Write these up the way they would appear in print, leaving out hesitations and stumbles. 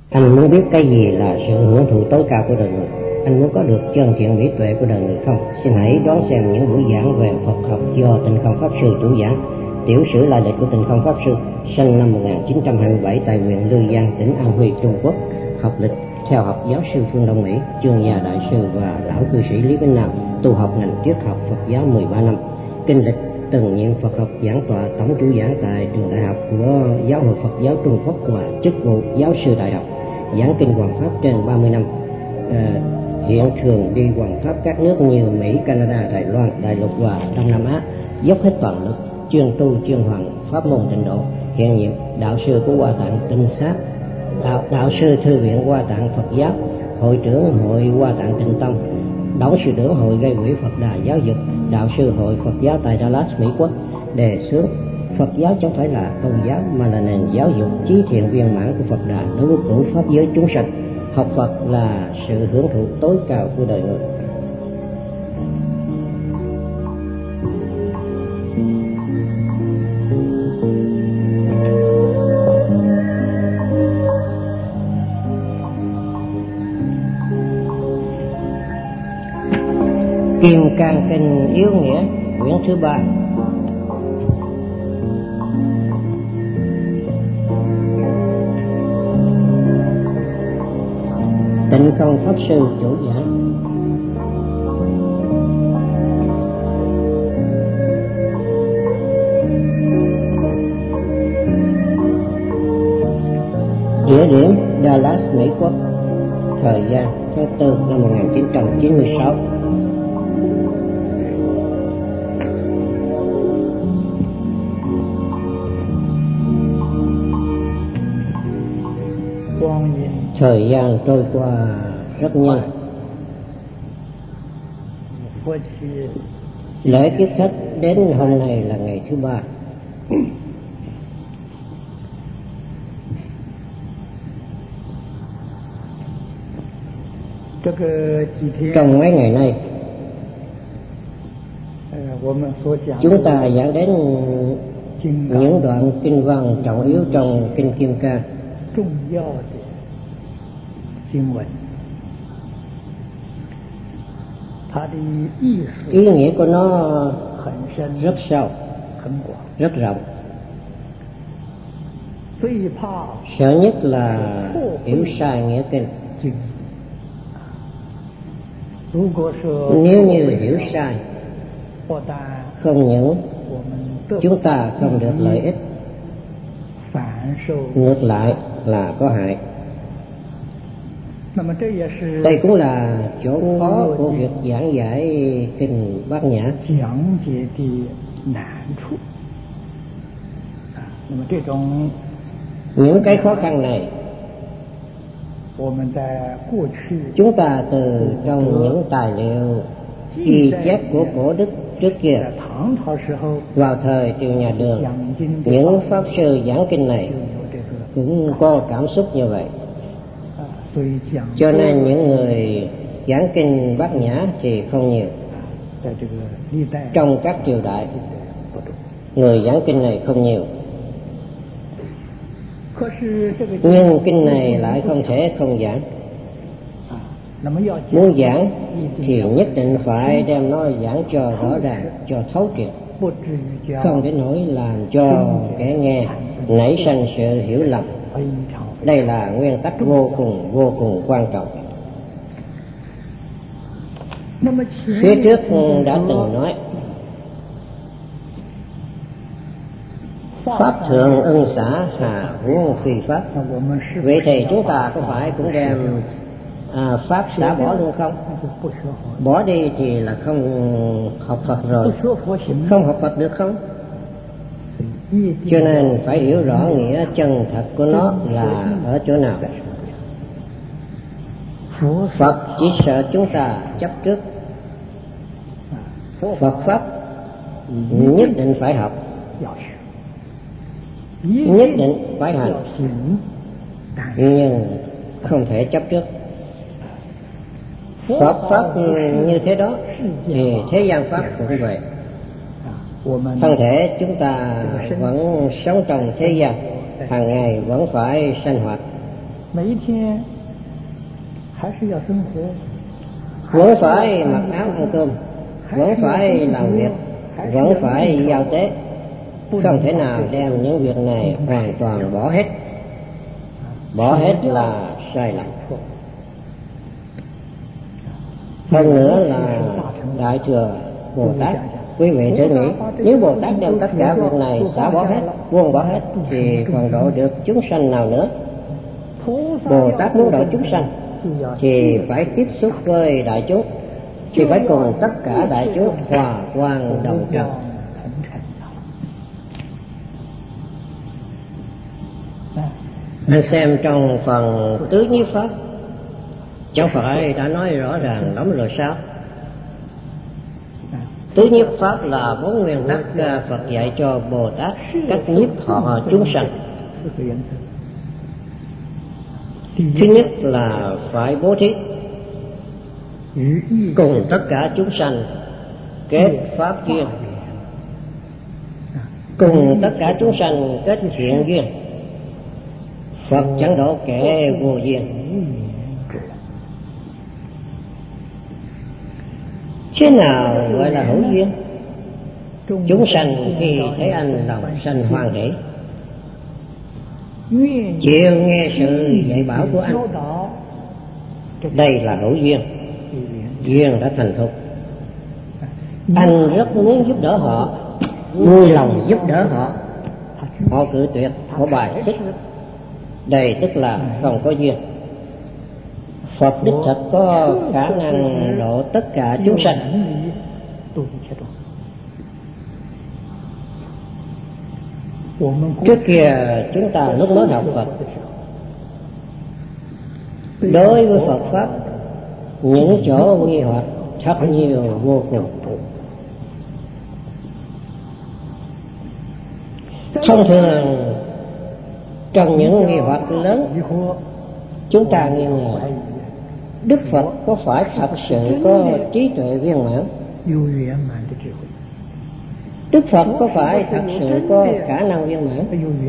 Anh muốn biết cái gì là sự hưởng thụ tối cao của đời người? Anh muốn có được chân thiện mỹ tuệ của đời người không? Xin hãy đón xem những buổi giảng về Phật học do Tịnh Không Pháp Sư chủ giảng. Tiểu sử lai lịch của Tịnh Không Pháp Sư, sinh năm 1927 tại huyện Lư Giang, tỉnh An Huy, Trung Quốc. Học lịch theo học giáo sư Phương Đông Mỹ, chương gia đại sư và lão cư sĩ Lý Vĩnh Nam, tu học ngành triết học Phật giáo 13 năm. Kinh lịch từng nhiệm Phật học giảng tọa tổng chủ giảng tại trường đại học của Giáo hội Phật giáo Trung Quốc và chức vụ giáo sư đại học, giảng kinh Hoàng Pháp trên 30 năm. Hiện thường đi Hoàng Pháp các nước như Mỹ, Canada, Đài Loan, Đại Lục và Đông Nam Á, dốc hết toàn lực chuyên tu chuyên hoàng pháp môn Tịnh độ. Hiện nhiệm đạo sư của Hoa Tạng Tinh Sát, đạo sư thư viện Hoa Tạng Phật giáo, hội trưởng hội Hoa Tạng Tịnh Tông,董sự trưởng hội gây quỹ Phật Đà giáo dục, đạo sư hội Phật giáo tại Dallas, Mỹ Quốc. Đề xướng Phật giáo chẳng phải là tôn giáo mà là nền giáo dục trí thiện viên mãn của Phật Đà đối với cửu pháp giới chúng sanh. Học Phật là sự hưởng thụ tối cao của đời người. Kim Cang Kinh Yếu Nghĩa, quyển thứ 3. Tịnh Không Pháp Sư chủ giảng. Địa điểm Dallas, Mỹ Quốc. Thời gian tháng 4 năm 1996. Thời gian trôi qua rất nhanh. Lễ kiếp khách đến hôm nay là ngày thứ 3. Trong mấy ngày nay, chúng ta giảng đến những đoạn kinh văn trọng yếu trong kinh Kim Cang. Ý nghĩa của nó rất sâu, rất rộng. Sợ nhất là hiểu sai nghĩa kinh. Nếu như hiểu sai, không những chúng ta không được lợi ích, ngược lại là có hại. Đây cũng là chỗ khó của việc giảng giải kinh Bát Nhã. Những cái khó khăn này chúng ta từ trong những tài liệu ghi chép của cổ đức trước kia, vào thời triều nhà Đường, những pháp sư giảng kinh này cũng có cảm xúc như vậy. Cho nên những người giảng kinh Bát Nhã thì không nhiều. Trong các triều đại, người giảng kinh này không nhiều. Nhưng kinh này lại không thể không giảng. Muốn giảng thì nhất định phải đem nó giảng cho rõ ràng, cho thấu triệt, không đến nỗi làm cho kẻ nghe nảy sinh sự hiểu lầm. Đây là nguyên tắc vô cùng quan trọng. Phía trước đã từng nói, pháp thượng ân xả hà huống phi pháp. Vậy thì chúng ta có phải cũng đem pháp xả bỏ luôn không? Bỏ đi thì là không học Phật rồi, không học Phật được không? Cho nên phải hiểu rõ nghĩa chân thật của nó là ở chỗ nào. Phật chỉ sợ chúng ta chấp trước. Phật pháp nhất định phải học, nhất định phải hành, nhưng không thể chấp trước. Phật pháp như thế đó thì thế gian pháp cũng vậy. Thân thể chúng ta vẫn sống trong thế gian, hàng ngày vẫn phải sinh hoạt, vẫn phải mặc áo ăn cơm, vẫn phải làm việc, vẫn phải giao tế, không thể nào đem những việc này hoàn toàn bỏ hết. Bỏ hết là sai lầm. Hơn nữa là Đại Thừa Bồ Tát, quý vị thử nghĩ, nếu Bồ Tát đem tất cả việc này xả bỏ hết, buông bỏ hết, thì còn độ được chúng sanh nào nữa? Bồ Tát muốn độ chúng sanh thì phải tiếp xúc với đại chúng, thì phải cùng tất cả đại chúng hòa quang đồng trần. Anh xem trong phần tứ nhiếp pháp, chẳng phải đã nói rõ ràng lắm rồi sao? Tứ nhiếp pháp là 4 nguyên tắc Phật dạy cho Bồ Tát cách nhiếp thọ chúng sanh. Thứ nhất là phải bố thí, cùng tất cả chúng sanh kết pháp duyên, cùng tất cả chúng sanh kết thiện duyên. Phật chẳng độ kẻ vô duyên. Thế nào gọi là hữu duyên? Chúng sanh khi thấy anh lòng sanh hoan hỷ, chịu nghe sự dạy bảo của anh, đây là hữu duyên. Duyên đã thành thục. Anh rất muốn giúp đỡ họ, vui lòng giúp đỡ họ, họ cự tuyệt, họ bài xích, đây tức là không có duyên. Phật đích thực có khả năng độ tất cả chúng sanh. Trước kia chúng ta lúc mới học Phật, đối với Phật pháp những chỗ nghi hoặc thật nhiều vô cùng. Thông thường trong những nghi hoặc lớn, chúng ta nghi ngờ Đức Phật có phải thật sự có trí tuệ viên mãn? Đức Phật có phải thật sự có khả năng viên mãn?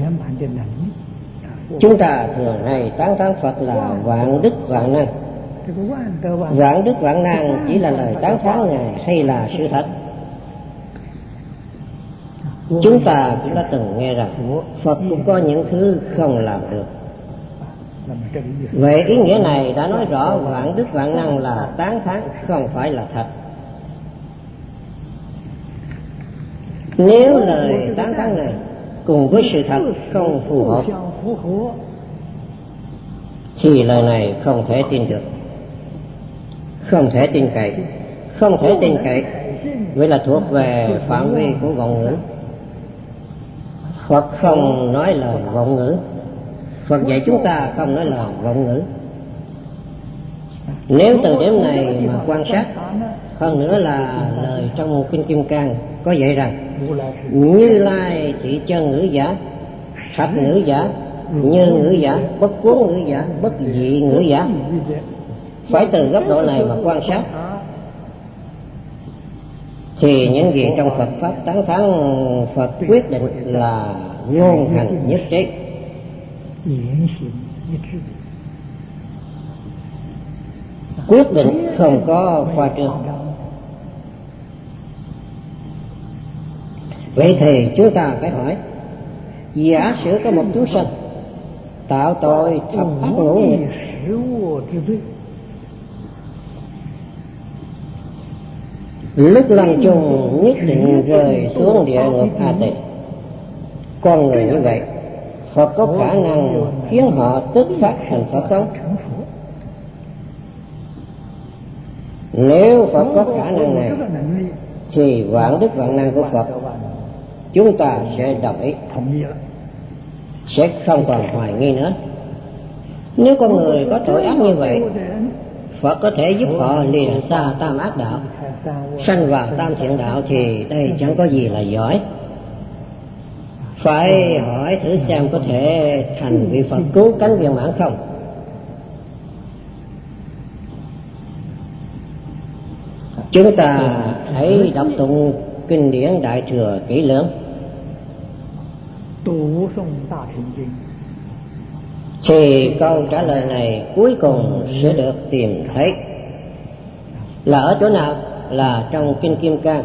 Chúng ta thường hay tán thán Phật là vạn đức vạn năng. Vạn đức vạn năng chỉ là lời tán thán Ngài hay là sự thật? Chúng ta cũng đã từng nghe rằng Phật cũng có những thứ không làm được. Về ý nghĩa này đã nói rõ vạn đức vạn năng là tán thán, không phải là thật. Nếu lời tán thán này cùng với sự thật không phù hợp thì lời này không thể tin được, không thể tin cậy. Không thể tin cậy vậy là thuộc về phạm vi của vọng ngữ. Phật không nói lời vọng ngữ. Phật dạy chúng ta không nói lời vọng ngữ. Nếu từ điểm này mà quan sát, hơn nữa là lời trong Kinh Kim Cang có dạy rằng Như Lai thị chân ngữ giả, thật ngữ giả, như ngữ giả, bất cuốn ngữ giả, bất dị ngữ giả. Phải từ góc độ này mà quan sát thì những gì trong Phật pháp tán thán Phật quyết định là ngôn hành nhất trí. Quyết định không có khoa trương. Vậy thì chúng ta phải hỏi, giả sử có một chúng sanh tạo tội thập ác ngũ nghịch, lúc lâm chung nhất định rơi xuống địa ngục A Tỳ. Con người như vậy, Phật có khả năng khiến họ tức phát thành Phật không? Nếu Phật có khả năng này thì vạn đức vạn năng của Phật chúng ta sẽ đồng ý, sẽ không còn hoài nghi nữa. Nếu con người có tội ác như vậy, Phật có thể giúp họ lìa xa tam ác đạo, sanh vào tam thiện đạo thì đây chẳng có gì là giỏi. Phải hỏi thử xem có thể thành vị Phật cứu cánh viên mãn không? Chúng ta hãy đọc tụng kinh điển Đại Thừa kỹ lưỡng. Thì câu trả lời này cuối cùng sẽ được tìm thấy là ở chỗ nào? Là trong kinh Kim Cang,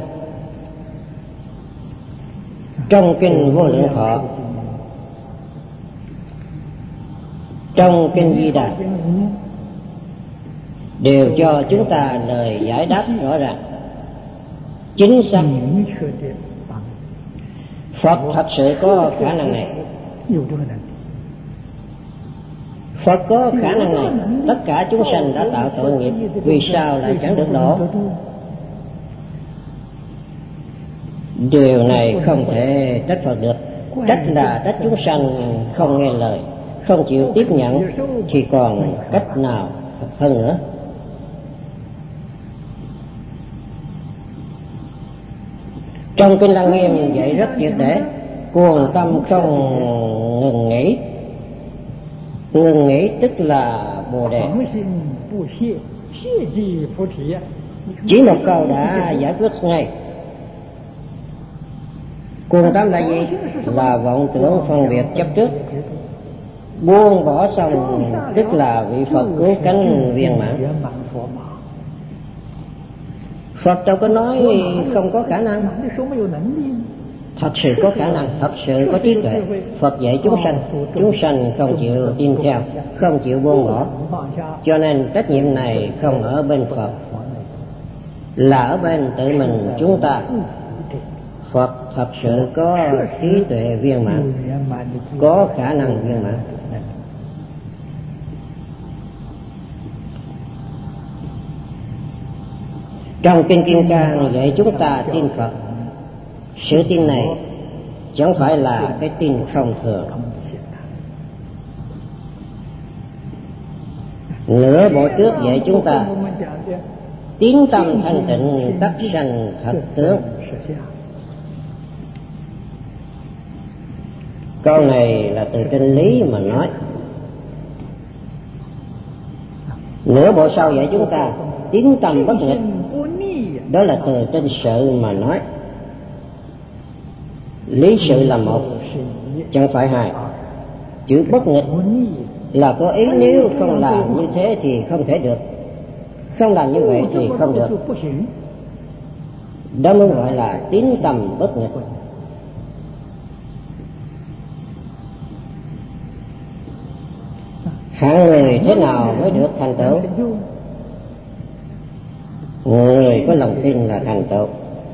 trong kinh Vô Lượng Thọ, trong kinh Di Đà, đều cho chúng ta lời giải đáp rõ ràng chính xác. Phật thật sự có khả năng này. Phật có khả năng này, tất cả chúng sanh đã tạo tội nghiệp, vì sao lại chẳng được độ? Điều này không thể trách Phật được. Trách là trách chúng sanh không nghe lời, không chịu tiếp nhận, thì còn cách nào hơn nữa? Trong kinh Lăng Nghiêm dạy rất triệt để: cuồng tâm không ngừng nghỉ. Ngừng nghỉ tức là Bồ Đề. Chỉ một câu đã giải quyết ngay. Cuồng tâm là gì? Là vọng tưởng phân biệt chấp trước. Buông bỏ xong tức là vị Phật cứu cánh viên mãn. Phật đâu có nói không có khả năng, thật sự có khả năng, thật sự có trí tuệ. Phật dạy chúng sanh không chịu tin theo, không chịu buông bỏ, cho nên trách nhiệm này không ở bên Phật, là ở bên tự mình chúng ta. Phật thật sự có trí tuệ viên mãn, có khả năng viên mãn. Trong kinh Kim Cang dạy chúng ta tin Phật. Sự tin này chẳng phải là cái tin không thường. Nửa bộ trước dạy chúng ta tín tâm thanh tịnh tất sanh thật tướng. Câu này là từ kinh Lý mà nói. Nửa bộ sau dạy chúng ta tín tâm bất nghịch, đó là từ trên sự mà nói. Lý sự là một, chẳng phải hai. Chữ bất nghịch là có ý nếu không làm như thế thì không thể được, không làm như vậy thì không được. Đó mới gọi là tín tâm bất nghịch. Hạng người thế nào mới được thành tựu? Người có lòng tin là thành tựu.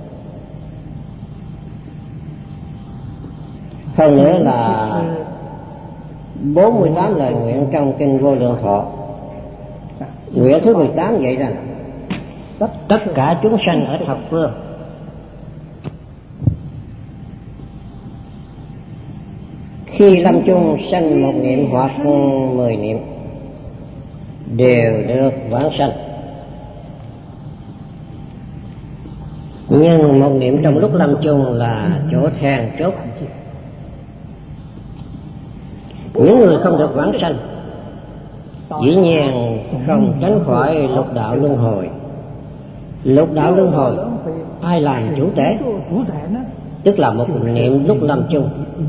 Hơn nữa là 48 lời nguyện trong kinh Vô Lượng Thọ. Nguyện thứ 18 vậy rằng tất cả chúng sanh ở thập phương khi lâm chung sanh một niệm hoặc 10 niệm đều được vãng sanh. Nhưng một niệm trong lúc lâm chung là chỗ then chốt. Những người không được vãng sanh dĩ nhiên không tránh khỏi lục đạo luân hồi. Lục đạo luân hồi ai làm chủ thể? Tức là một niệm lúc lâm chung.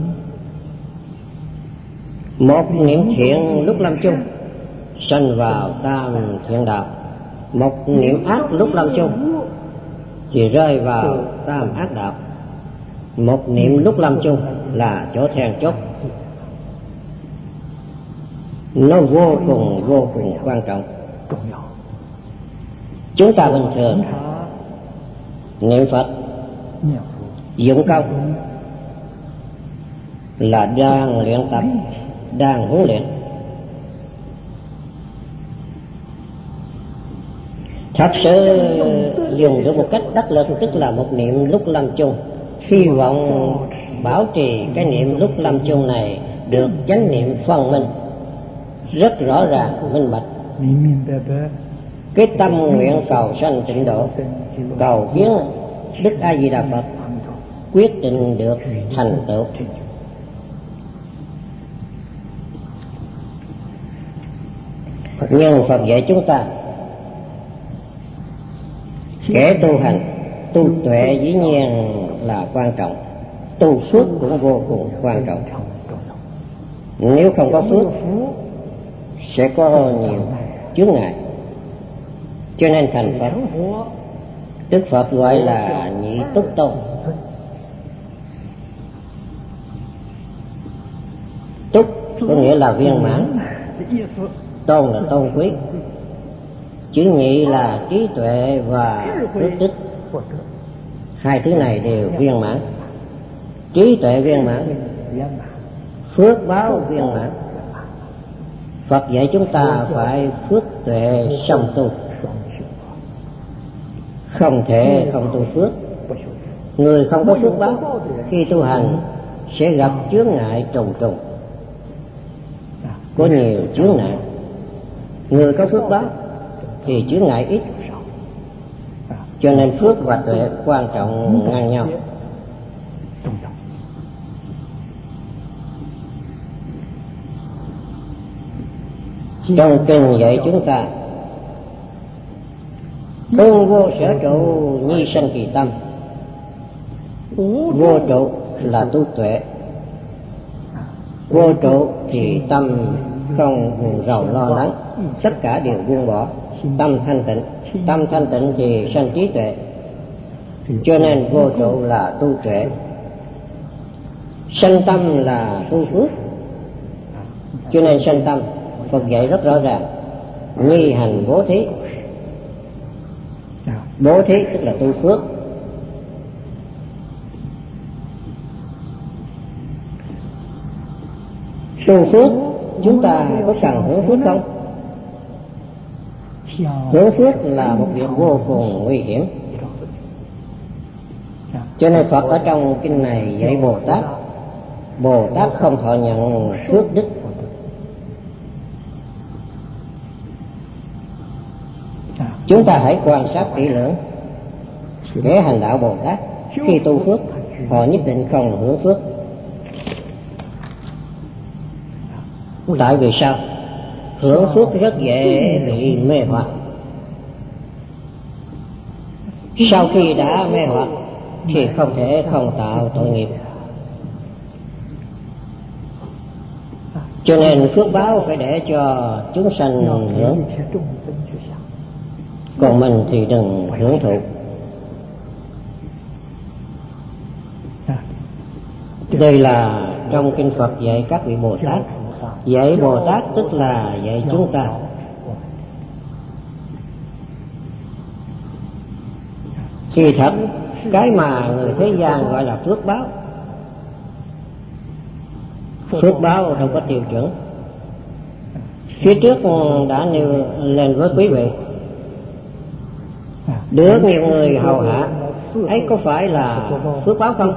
Một niệm thiện lúc lâm chung sanh vào tam thiện đạo. Một niệm ác lúc lâm chung thì rơi vào tam ác đạo. Một niệm lúc lâm chung là chỗ then chốt. Nó vô cùng quan trọng. Chúng ta bình thường niệm Phật dụng công là đang luyện tập, đang huấn luyện. Thật sự dùng được một cách đắc lực, tức là một niệm lúc lâm chung. Hy vọng bảo trì cái niệm lúc lâm chung này được chánh niệm phân minh, rất rõ ràng minh bạch. Cái tâm nguyện cầu sanh tịnh độ, cầu kiến Đức A Di Đà Phật quyết định được thành tựu. Nhưng Phật dạy chúng ta kẻ tu hành, tu tuệ dĩ nhiên là quan trọng, tu suốt cũng vô cùng quan trọng. Nếu không có phước sẽ có nhiều chướng ngại, cho nên thành Phật Đức Phật gọi là nhị túc tôn. Túc có nghĩa là viên mãn, tôn là tôn quý, chữ nhị là trí tuệ và phước đức. Hai thứ này đều viên mãn, trí tuệ viên mãn, phước báo viên mãn. Phật dạy chúng ta phải phước tuệ song tu, không thể không tu phước. Người không có phước báo khi tu hành sẽ gặp chướng ngại trùng trùng, có nhiều chướng ngại. Người có phước báo thì chướng ngại ít, cho nên phước và tuệ quan trọng ngang nhau. Trong kinh dạy chúng ta ôn vô sở trụ nhi sanh kỳ tâm. Vô trụ là tu tuệ, vô trụ thì tâm không buồn rầu lo lắng, tất cả đều buông bỏ, tâm thanh tịnh. Tâm thanh tịnh thì sanh trí tuệ, cho nên vô trụ là tu tuệ. Sanh tâm là tu phước, cho nên sanh tâm Phật dạy rất rõ ràng, nhi hành bố thí. Bố thí tức là tu phước. Tu phước chúng ta có cần hưởng phước không? Hưởng phước là một việc vô cùng nguy hiểm, cho nên Phật ở trong kinh này dạy Bồ Tát không thọ nhận phước đức. Chúng ta hãy quan sát kỹ lưỡng, kẻ hành đạo Bồ Tát khi tu phước họ nhất định không hưởng phước. Tại vì sao? Hưởng phước rất dễ bị mê hoặc. Sau khi đã mê hoặc thì không thể không tạo tội nghiệp. Cho nên phước báo phải để cho chúng sanh hưởng, còn mình thì đừng hưởng thụ. Đây là trong kinh Phật dạy các vị Bồ Tát. Dạy Bồ Tát tức là dạy chúng ta. Khi thật cái mà người thế gian gọi là phước báo, phước báo đâu có tiêu chuẩn. Phía trước đã nêu lên với quý vị, được nhiều người hầu hạ ấy có phải là phước báo không?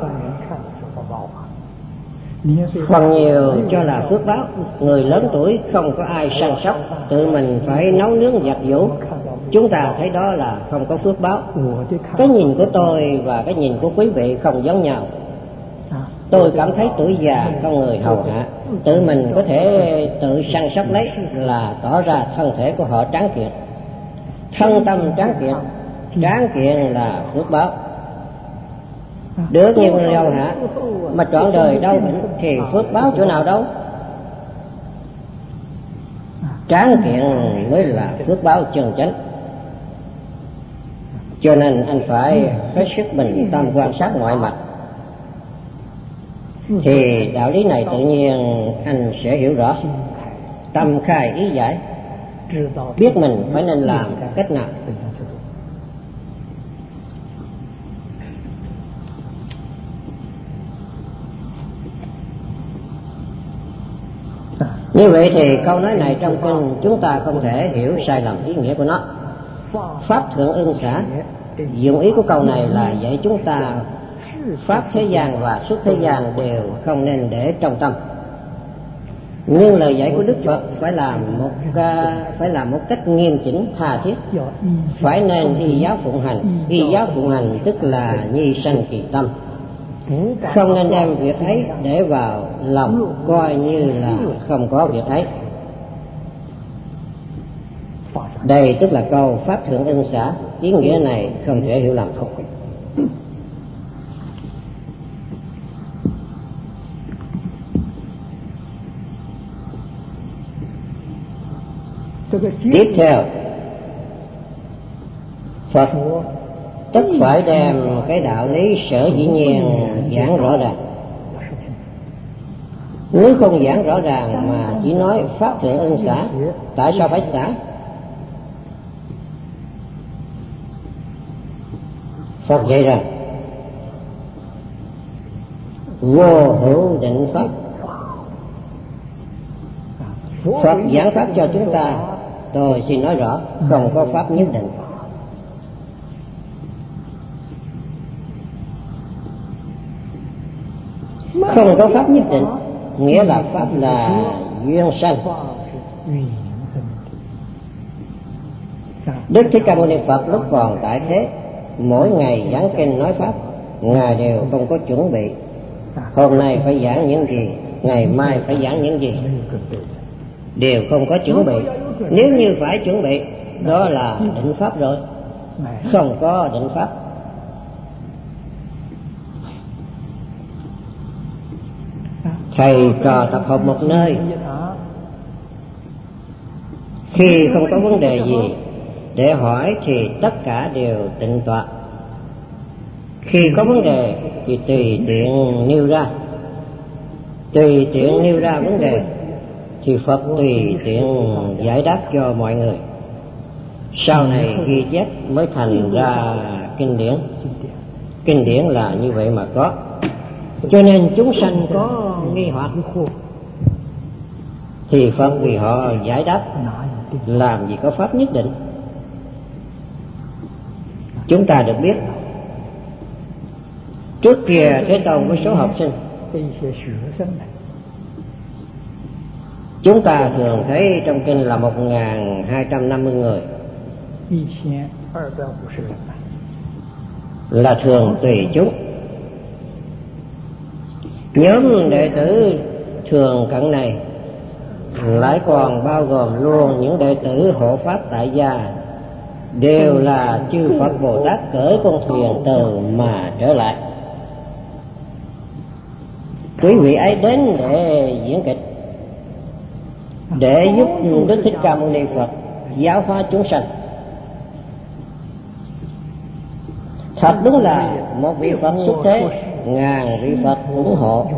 Phần nhiều cho là phước báo. Người lớn tuổi không có ai săn sóc, tự mình phải nấu nướng giặt giũ, chúng ta thấy đó là không có phước báo. Cái nhìn của tôi và cái nhìn của quý vị không giống nhau. Tôi cảm thấy tuổi già không người hầu hạ, tự mình có thể tự săn sóc lấy là tỏ ra thân thể của họ tráng kiện. Thân tâm tráng kiện là phước báo. Được nhiều người hầu hạ mà trọn đời đau bệnh thì phước báo chỗ nào đâu? Tráng kiện mới là phước báo chân chánh. Cho nên anh phải hết sức bình tâm quan sát mọi mặt, thì đạo lý này tự nhiên anh sẽ hiểu rõ. Tâm khai ý giải, biết mình phải nên làm cách nào. Như vậy thì câu nói này trong kinh chúng ta không thể hiểu sai lầm ý nghĩa của nó. Pháp thượng ưng xả, dụng ý của câu này là dạy chúng ta pháp thế gian và xuất thế gian đều không nên để trong tâm. Nhưng lời dạy của Đức Phật phải làm một cách nghiêm chỉnh tha thiết, phải nên y giáo phụng hành. Y giáo phụng hành tức là nhi sanh kỳ tâm, không nên đem việc ấy để vào lòng, coi như là không có việc ấy. Đây tức là câu pháp thượng ưng xả, ý nghĩa này không thể hiểu lầm. Tiếp theo, Phật tất phải đem cái đạo lý sở dĩ nhiên giảng rõ ràng. Nếu không giảng rõ ràng mà chỉ nói pháp thượng ân xả, tại sao phải xả? Phật dạy rằng vô hữu định pháp. Phật giảng pháp cho chúng ta, tôi xin nói rõ, không có pháp nhất định. Không có pháp nhất định nghĩa là pháp là duyên sanh. Đức Thích Ca Mâu Ni Phật lúc còn tại thế, mỗi ngày giảng kinh nói pháp, ngài đều không có chuẩn bị. Hôm nay phải giảng những gì, ngày mai phải giảng những gì, đều không có chuẩn bị. Nếu như phải chuẩn bị, đó là định pháp rồi. Không có định pháp. Thầy trò tập hợp một nơi, khi không có vấn đề gì để hỏi thì tất cả đều tịnh tọa. Khi có vấn đề thì tùy tiện nêu ra. Tùy tiện nêu ra vấn đề thì Phật tùy tiện giải đáp cho mọi người. Sau này ghi chép mới thành ra kinh điển. Kinh điển là như vậy mà có. Cho nên chúng sanh có nghi hoặc thì Phật vì họ giải đáp, làm gì có pháp nhất định. Chúng ta được biết trước kia Thế Tôn với số học sinh, chúng ta thường thấy trong kinh là 1250 người, là thường tùy chúng. Nhóm đệ tử thường cận này lại còn bao gồm luôn những đệ tử hộ pháp tại gia, đều là chư Phật Bồ Tát cởi con thuyền từ mà trở lại. Quý vị ấy đến để diễn kịch, để giúp Đức Thích Ca Mâu Ni Phật giáo hóa chúng sanh. Thật đúng là một vị Phật xuất thế, ngàn vị Phật ủng hộ.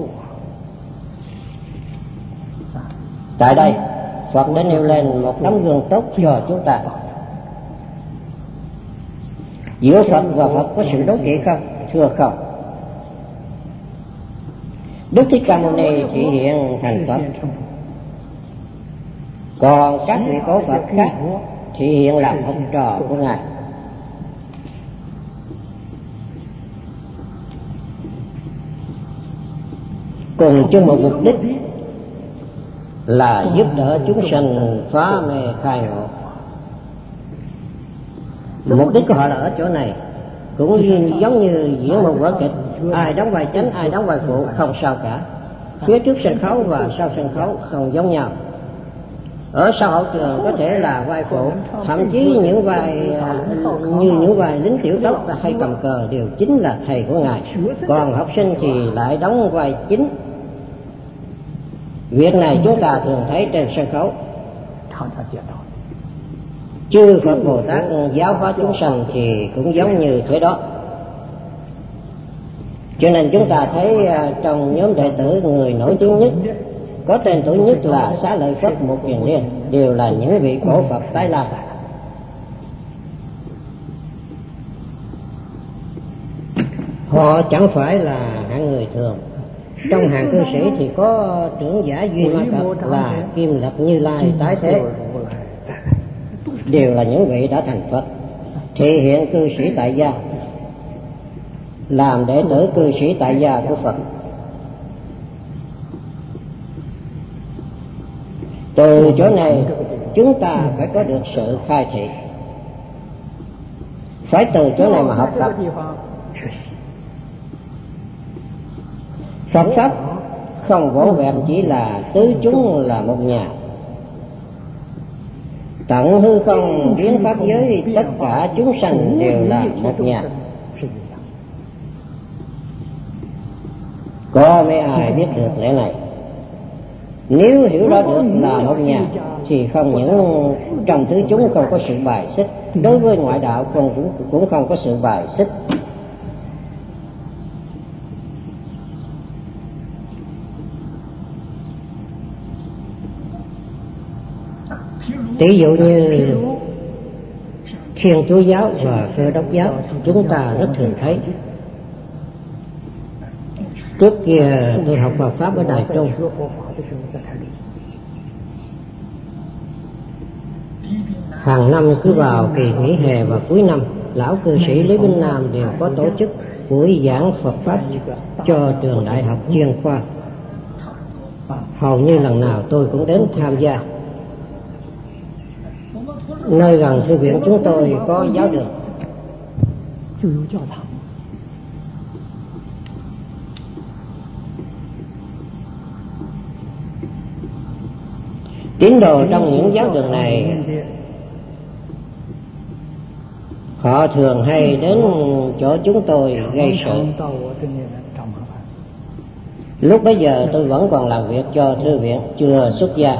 Tại đây Phật đã nêu lên một tấm gương tốt cho chúng ta. Giữa Phật và Phật có sự đố kỵ không? Thưa không. Đức Thích Ca Mâu Ni chỉ hiện thành Phật, còn các vị cổ Phật khác chỉ hiện làm học trò của ngài. Cùng chung một mục đích là giúp đỡ chúng sanh phá mê khai ngộ. Mục đích của họ là ở chỗ này, cũng giống như diễn một vở kịch, ai đóng vai chính ai đóng vai phụ không sao cả. Phía trước sân khấu và sau sân khấu không giống nhau. Ở sau hậu trường có thể là vai phụ, thậm chí những vai như những vai lính tiểu tốc hay cầm cờ đều chính là thầy của ngài, còn học sinh thì lại đóng vai chính. Việc này chúng ta thường thấy trên sân khấu. Chư Phật Bồ Tát giáo hóa chúng sanh thì cũng giống như thế đó. Cho nên chúng ta thấy trong nhóm đệ tử người nổi tiếng nhất, có tên tuổi nhất là Xá Lợi Phất, Một Kiền Liên, đều là những vị cổ Phật tái lai. Họ chẳng phải là hạng người thường. Trong hàng cư sĩ thì có trưởng giả Duy Ma Cật là Kim Lập Như Lai tái thế, đều là những vị đã thành Phật. Thị hiện cư sĩ tại gia, làm đệ tử cư sĩ tại gia của Phật. Từ chỗ này chúng ta phải có được sự khai thị, phải từ chỗ này mà học tập. Phật pháp không vỏn vẹn chỉ là tứ chúng là một nhà. Tận hư không biến pháp giới, tất cả chúng sanh đều là một nhà. Có mấy ai biết được lẽ này? Nếu hiểu rõ được là một nhà thì không những trong tứ chúng không có sự bài xích, đối với ngoại đạo cũng không có sự bài xích. Ví dụ như Thiên Chúa giáo và Cơ Đốc giáo chúng ta rất thường thấy. Trước kia tôi học Phật pháp ở Đài Trung, hàng năm cứ vào kỳ nghỉ hè và cuối năm, lão cư sĩ Lý Binh Nam đều có tổ chức buổi giảng Phật pháp cho trường đại học chuyên khoa. Hầu như lần nào tôi cũng đến tham gia. Nơi gần thư viện chúng tôi có giáo đường. Tín đồ trong những giáo đường này họ thường hay đến chỗ chúng tôi gây sự. Lúc bấy giờ tôi vẫn còn làm việc cho thư viện, chưa xuất gia.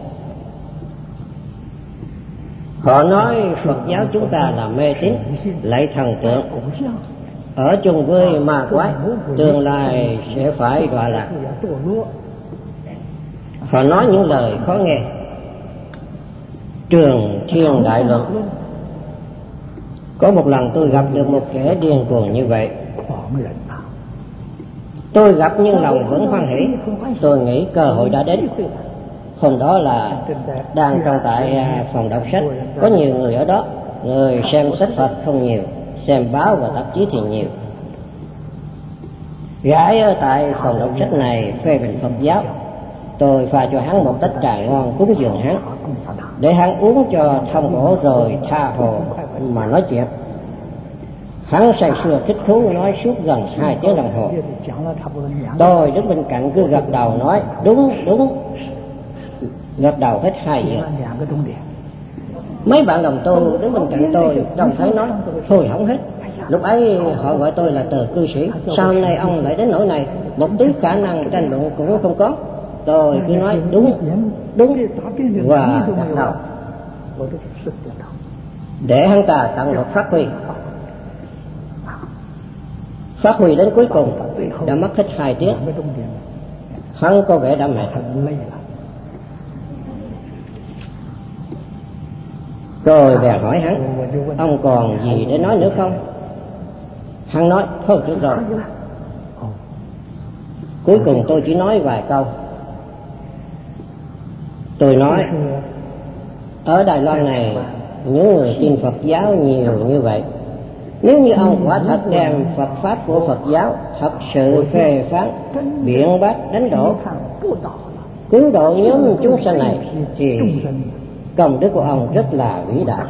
Họ nói Phật giáo chúng ta là mê tín, lạy thần tượng, ở chung với ma quái, tương lai sẽ phải đọa lạc. Họ nói những lời khó nghe. Trường Thiên Đại Luận. Có một lần tôi gặp được một kẻ điên cuồng như vậy. Tôi gặp nhưng lòng vẫn hoan hỷ. Tôi nghĩ cơ hội đã đến. Hôm đó là đang trong tại phòng đọc sách, có nhiều người ở đó. Người xem sách Phật không nhiều, xem báo và tạp chí thì nhiều. Gái ở tại phòng đọc sách này phê bình Phật giáo. Tôi pha cho hắn một tách trà ngon cúng dường hắn, để hắn uống cho thông bổ rồi tha hồ mà nói chuyện. Hắn say sưa thích thú nói suốt gần 2 tiếng đồng hồ. Tôi đứng bên cạnh cứ gật đầu nói đúng, gật đầu hết 2 giờ. Mấy bạn đồng tu đứng bên cạnh tôi trông thấy nói thôi hỏng hết. Lúc ấy họ gọi tôi là Từ cư sĩ. Sau này ông lại đến nỗi này, một tí khả năng tranh luận cũng không có. Tôi cứ nói đúng và gật đầu để hắn ta tận lực phát huy đến cuối cùng. Đã mất hết 2 tiếng. Hắn có vẻ đã mệt. Tôi bèn hỏi hắn, ông còn gì để nói nữa không? Hắn nói thôi được rồi. Cuối cùng tôi chỉ nói vài câu. Tôi nói ở Đài Loan này những người tin Phật giáo nhiều như vậy, nếu như ông quả thật đem Phật pháp của Phật giáo thật sự phê phán, biện bác, đánh đổ, cứu độ nhóm chúng sanh này, thì công đức của ông rất là vĩ đại.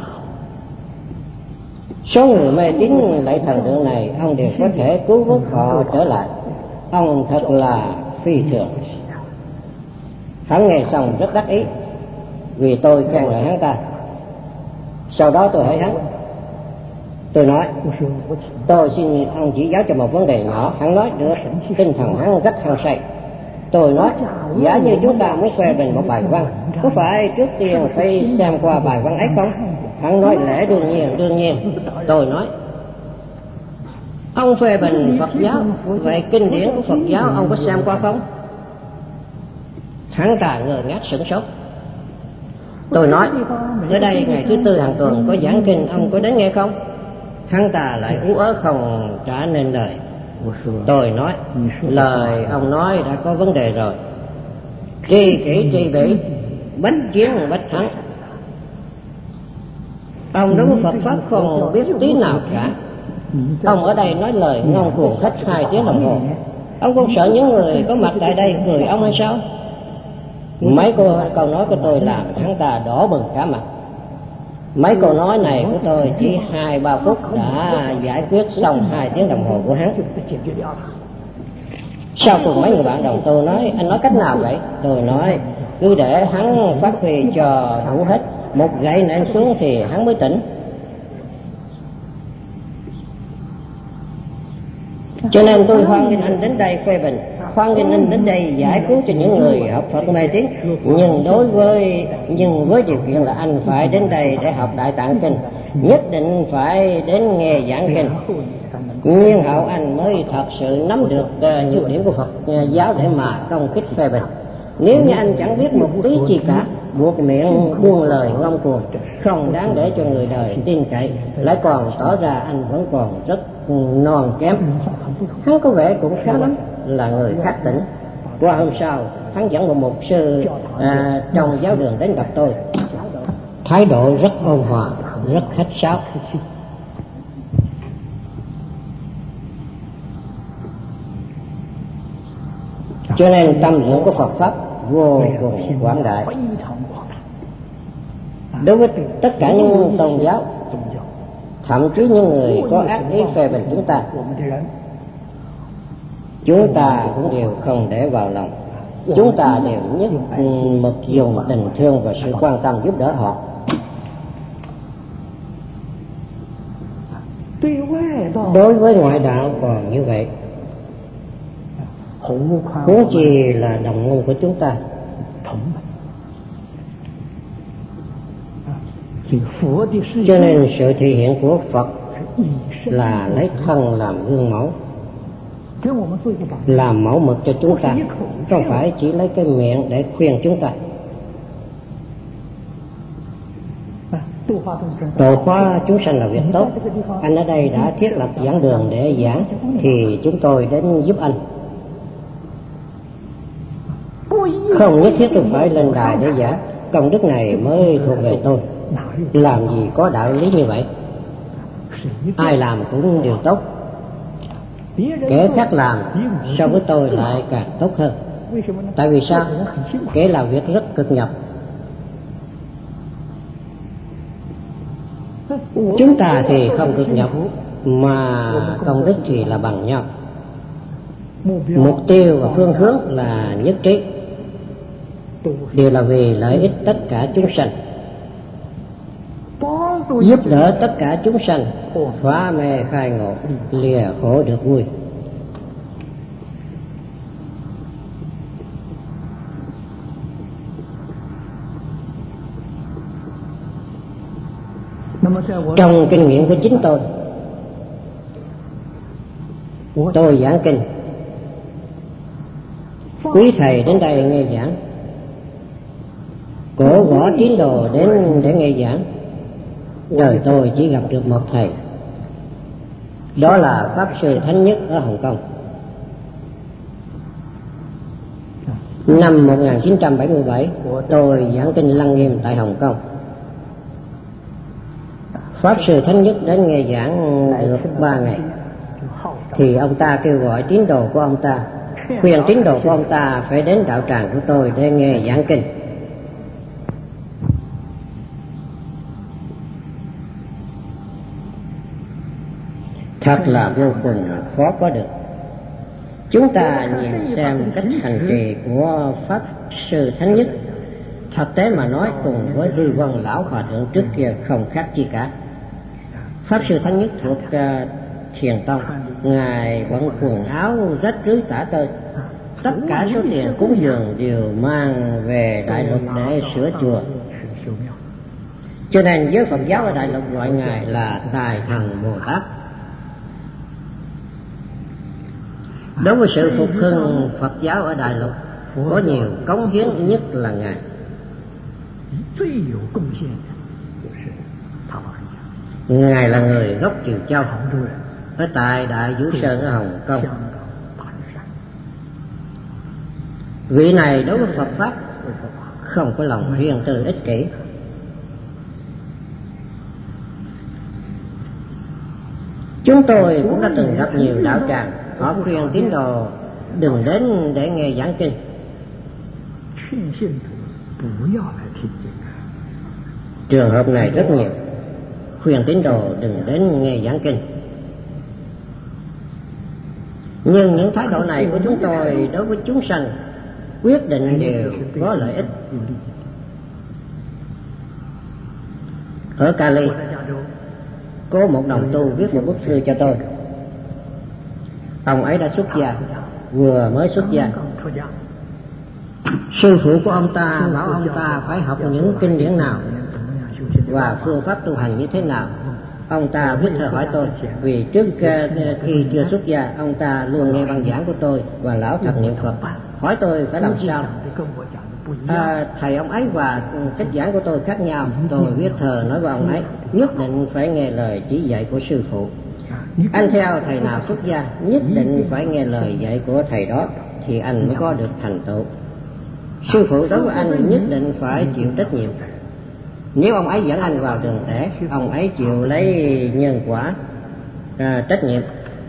Số người mê tín lạy thần tượng này, ông đều có thể cứu vớt họ trở lại. Ông thật là phi thường. Hắn nghe xong rất đắc ý vì tôi khen ngợi hắn ta. Sau đó tôi hỏi hắn, tôi nói tôi xin ông chỉ giáo cho một vấn đề nhỏ. Hắn nói được. Tinh thần hắn rất hăng say. Tôi nói giả như chúng ta muốn phê bình một bài văn, có phải trước tiên phải xem qua bài văn ấy không? Hắn nói lẽ đương nhiên. Tôi nói ông phê bình Phật giáo, vậy kinh điển của Phật giáo ông có xem qua không? Hắn ta ngơ ngác sửng sốt. Tôi nói tới đây ngày thứ Tư hàng tuần có giảng kinh, ông có đến nghe không? Hắn ta lại ú ớ không trả nên lời. Tôi nói lời ông nói đã có vấn đề rồi. Tri kỷ tri bỉ, bách chiến bách thắng. Ông đối với Phật pháp không biết tí nào cả. Ông ở đây nói lời ngông cuồng hết 2 tiếng đồng hồ. Ông không sợ những người có mặt tại đây cười ông hay sao? Mấy câu nói của tôi làm hắn ta đỏ bừng cả mặt. Mấy câu nói này của tôi chỉ 2-3 phút đã giải quyết xong 2 tiếng đồng hồ của hắn. Sau cùng mấy người bạn đồng tôi nói anh nói cách nào vậy? Tôi nói cứ để hắn phát huy cho đủ hết, một gậy nện xuống thì hắn mới tỉnh. Cho nên tôi hoan nghênh anh đến đây phê bình, hoan nghênh anh đến đây giải cứu cho những người học Phật mê tín, nhưng với điều kiện là anh phải đến đây để học Đại Tạng Kinh, nhất định phải đến nghe giảng kinh. Nhưng hậu anh mới thật sự nắm được nhược điểm của Phật giáo để mà công kích phê bình. Nếu như anh chẳng biết một tí chi cả, buộc miệng buông lời ngông cuồng, không đáng để cho người đời tin cậy, lại còn tỏ ra anh vẫn còn rất non kém. Hắn có vẻ cũng khá lắm, là người khác tỉnh. Qua hôm sau, hắn dẫn một mục sư trong giáo đường đến gặp tôi. Thái độ rất ôn hòa, rất khách sáo. Cho nên tâm lượng của Phật pháp vô cùng quảng đại đối với tất cả những tôn giáo, thậm chí những người có ác ý phê bình chúng ta cũng đều không để vào lòng. Chúng ta đều nhất mực dùng tình thương và sự quan tâm giúp đỡ họ. Đối với ngoại đạo còn như vậy, huống chi là đồng môn của chúng ta. Cho nên sự thể hiện của Phật là lấy thân làm gương mẫu, làm mẫu mực cho chúng ta, không phải chỉ lấy cái miệng để khuyên chúng ta. Độ hóa chúng sanh là việc tốt. Anh ở đây đã thiết lập giảng đường để giảng, thì chúng tôi đến giúp anh. Không nhất thiết tôi phải lên đài để giảng, công đức này mới thuộc về tôi. Làm gì có đạo lý như vậy? Ai làm cũng đều tốt, kẻ khác làm so với tôi lại càng tốt hơn. Tại vì sao? Kẻ làm việc rất cực nhọc, chúng ta thì không cực nhọc, mà công đức thì là bằng nhau. Mục tiêu và phương hướng là nhất trí, đều là vì lợi ích tất cả chúng sanh, giúp đỡ tất cả chúng sanh phá mê khai ngộ, lìa khổ được vui. Trong kinh nghiệm của chính tôi giảng kinh, quý thầy đến đây nghe giảng, cổ võ tín đồ đến để nghe giảng. Đời tôi chỉ gặp được một thầy, đó là Pháp Sư Thánh Nhất ở Hồng Kông. Năm 1977, tôi giảng kinh Lăng Nghiêm tại Hồng Kông. Pháp Sư Thánh Nhất đến nghe giảng được 3 ngày, thì ông ta kêu gọi tín đồ của ông ta, khuyên tín đồ của ông ta phải đến đạo tràng của tôi để nghe giảng kinh. Thật là vô cùng khó có được. Chúng ta nhìn xem cách hành trì của Pháp Sư Thánh Nhất, thực tế mà nói cùng với Hư Vân Lão Hòa Thượng trước kia không khác chi cả. Pháp Sư Thánh Nhất thuộc Thiền Tông, ngài bận quần áo rách rưới tả tơi, tất cả số tiền cúng dường đều mang về Đại Lục để sửa chùa. Cho nên giới Phật giáo ở Đại Lục gọi ngài là Tài Thần Bồ Tát. Đối với sự phục hưng Phật giáo ở Đại Lục, có nhiều cống hiến nhất là ngài. Ngài là người gốc Kiều Châu, ở tại Đại Vũ Sơn ở Hồng Kông. Vị này đối với Phật pháp không có lòng riêng tư ích kỷ. Chúng tôi cũng đã từng gặp nhiều đạo tràng, họ khuyên tín đồ đừng đến để nghe giảng kinh. Trường hợp này rất nhiều, khuyên tín đồ đừng đến nghe giảng kinh. Nhưng những thái độ này của chúng tôi đối với chúng sanh quyết định đều có lợi ích. Ở Cali, có một đồng tu viết một bức thư cho tôi. Ông ấy đã xuất gia, vừa mới xuất gia. Sư phụ của ông ta bảo ông ta phải học những kinh điển nào và phương pháp tu hành như thế nào. Ông ta viết thơ hỏi tôi, vì trước khi chưa xuất gia, ông ta luôn nghe băng giảng của tôi và lão thật niệm Phật, hỏi tôi phải làm sao. Thầy ông ấy và cách giảng của tôi khác nhau. Tôi viết thơ nói với ông ấy, nhất định phải nghe lời chỉ dạy của sư phụ. Anh theo thầy nào xuất gia, nhất định phải nghe lời dạy của thầy đó thì anh mới có được thành tựu. Sư phụ đối với anh nhất định phải chịu trách nhiệm. Nếu ông ấy dẫn anh vào đường tẻ, ông ấy chịu lấy nhân quả trách nhiệm.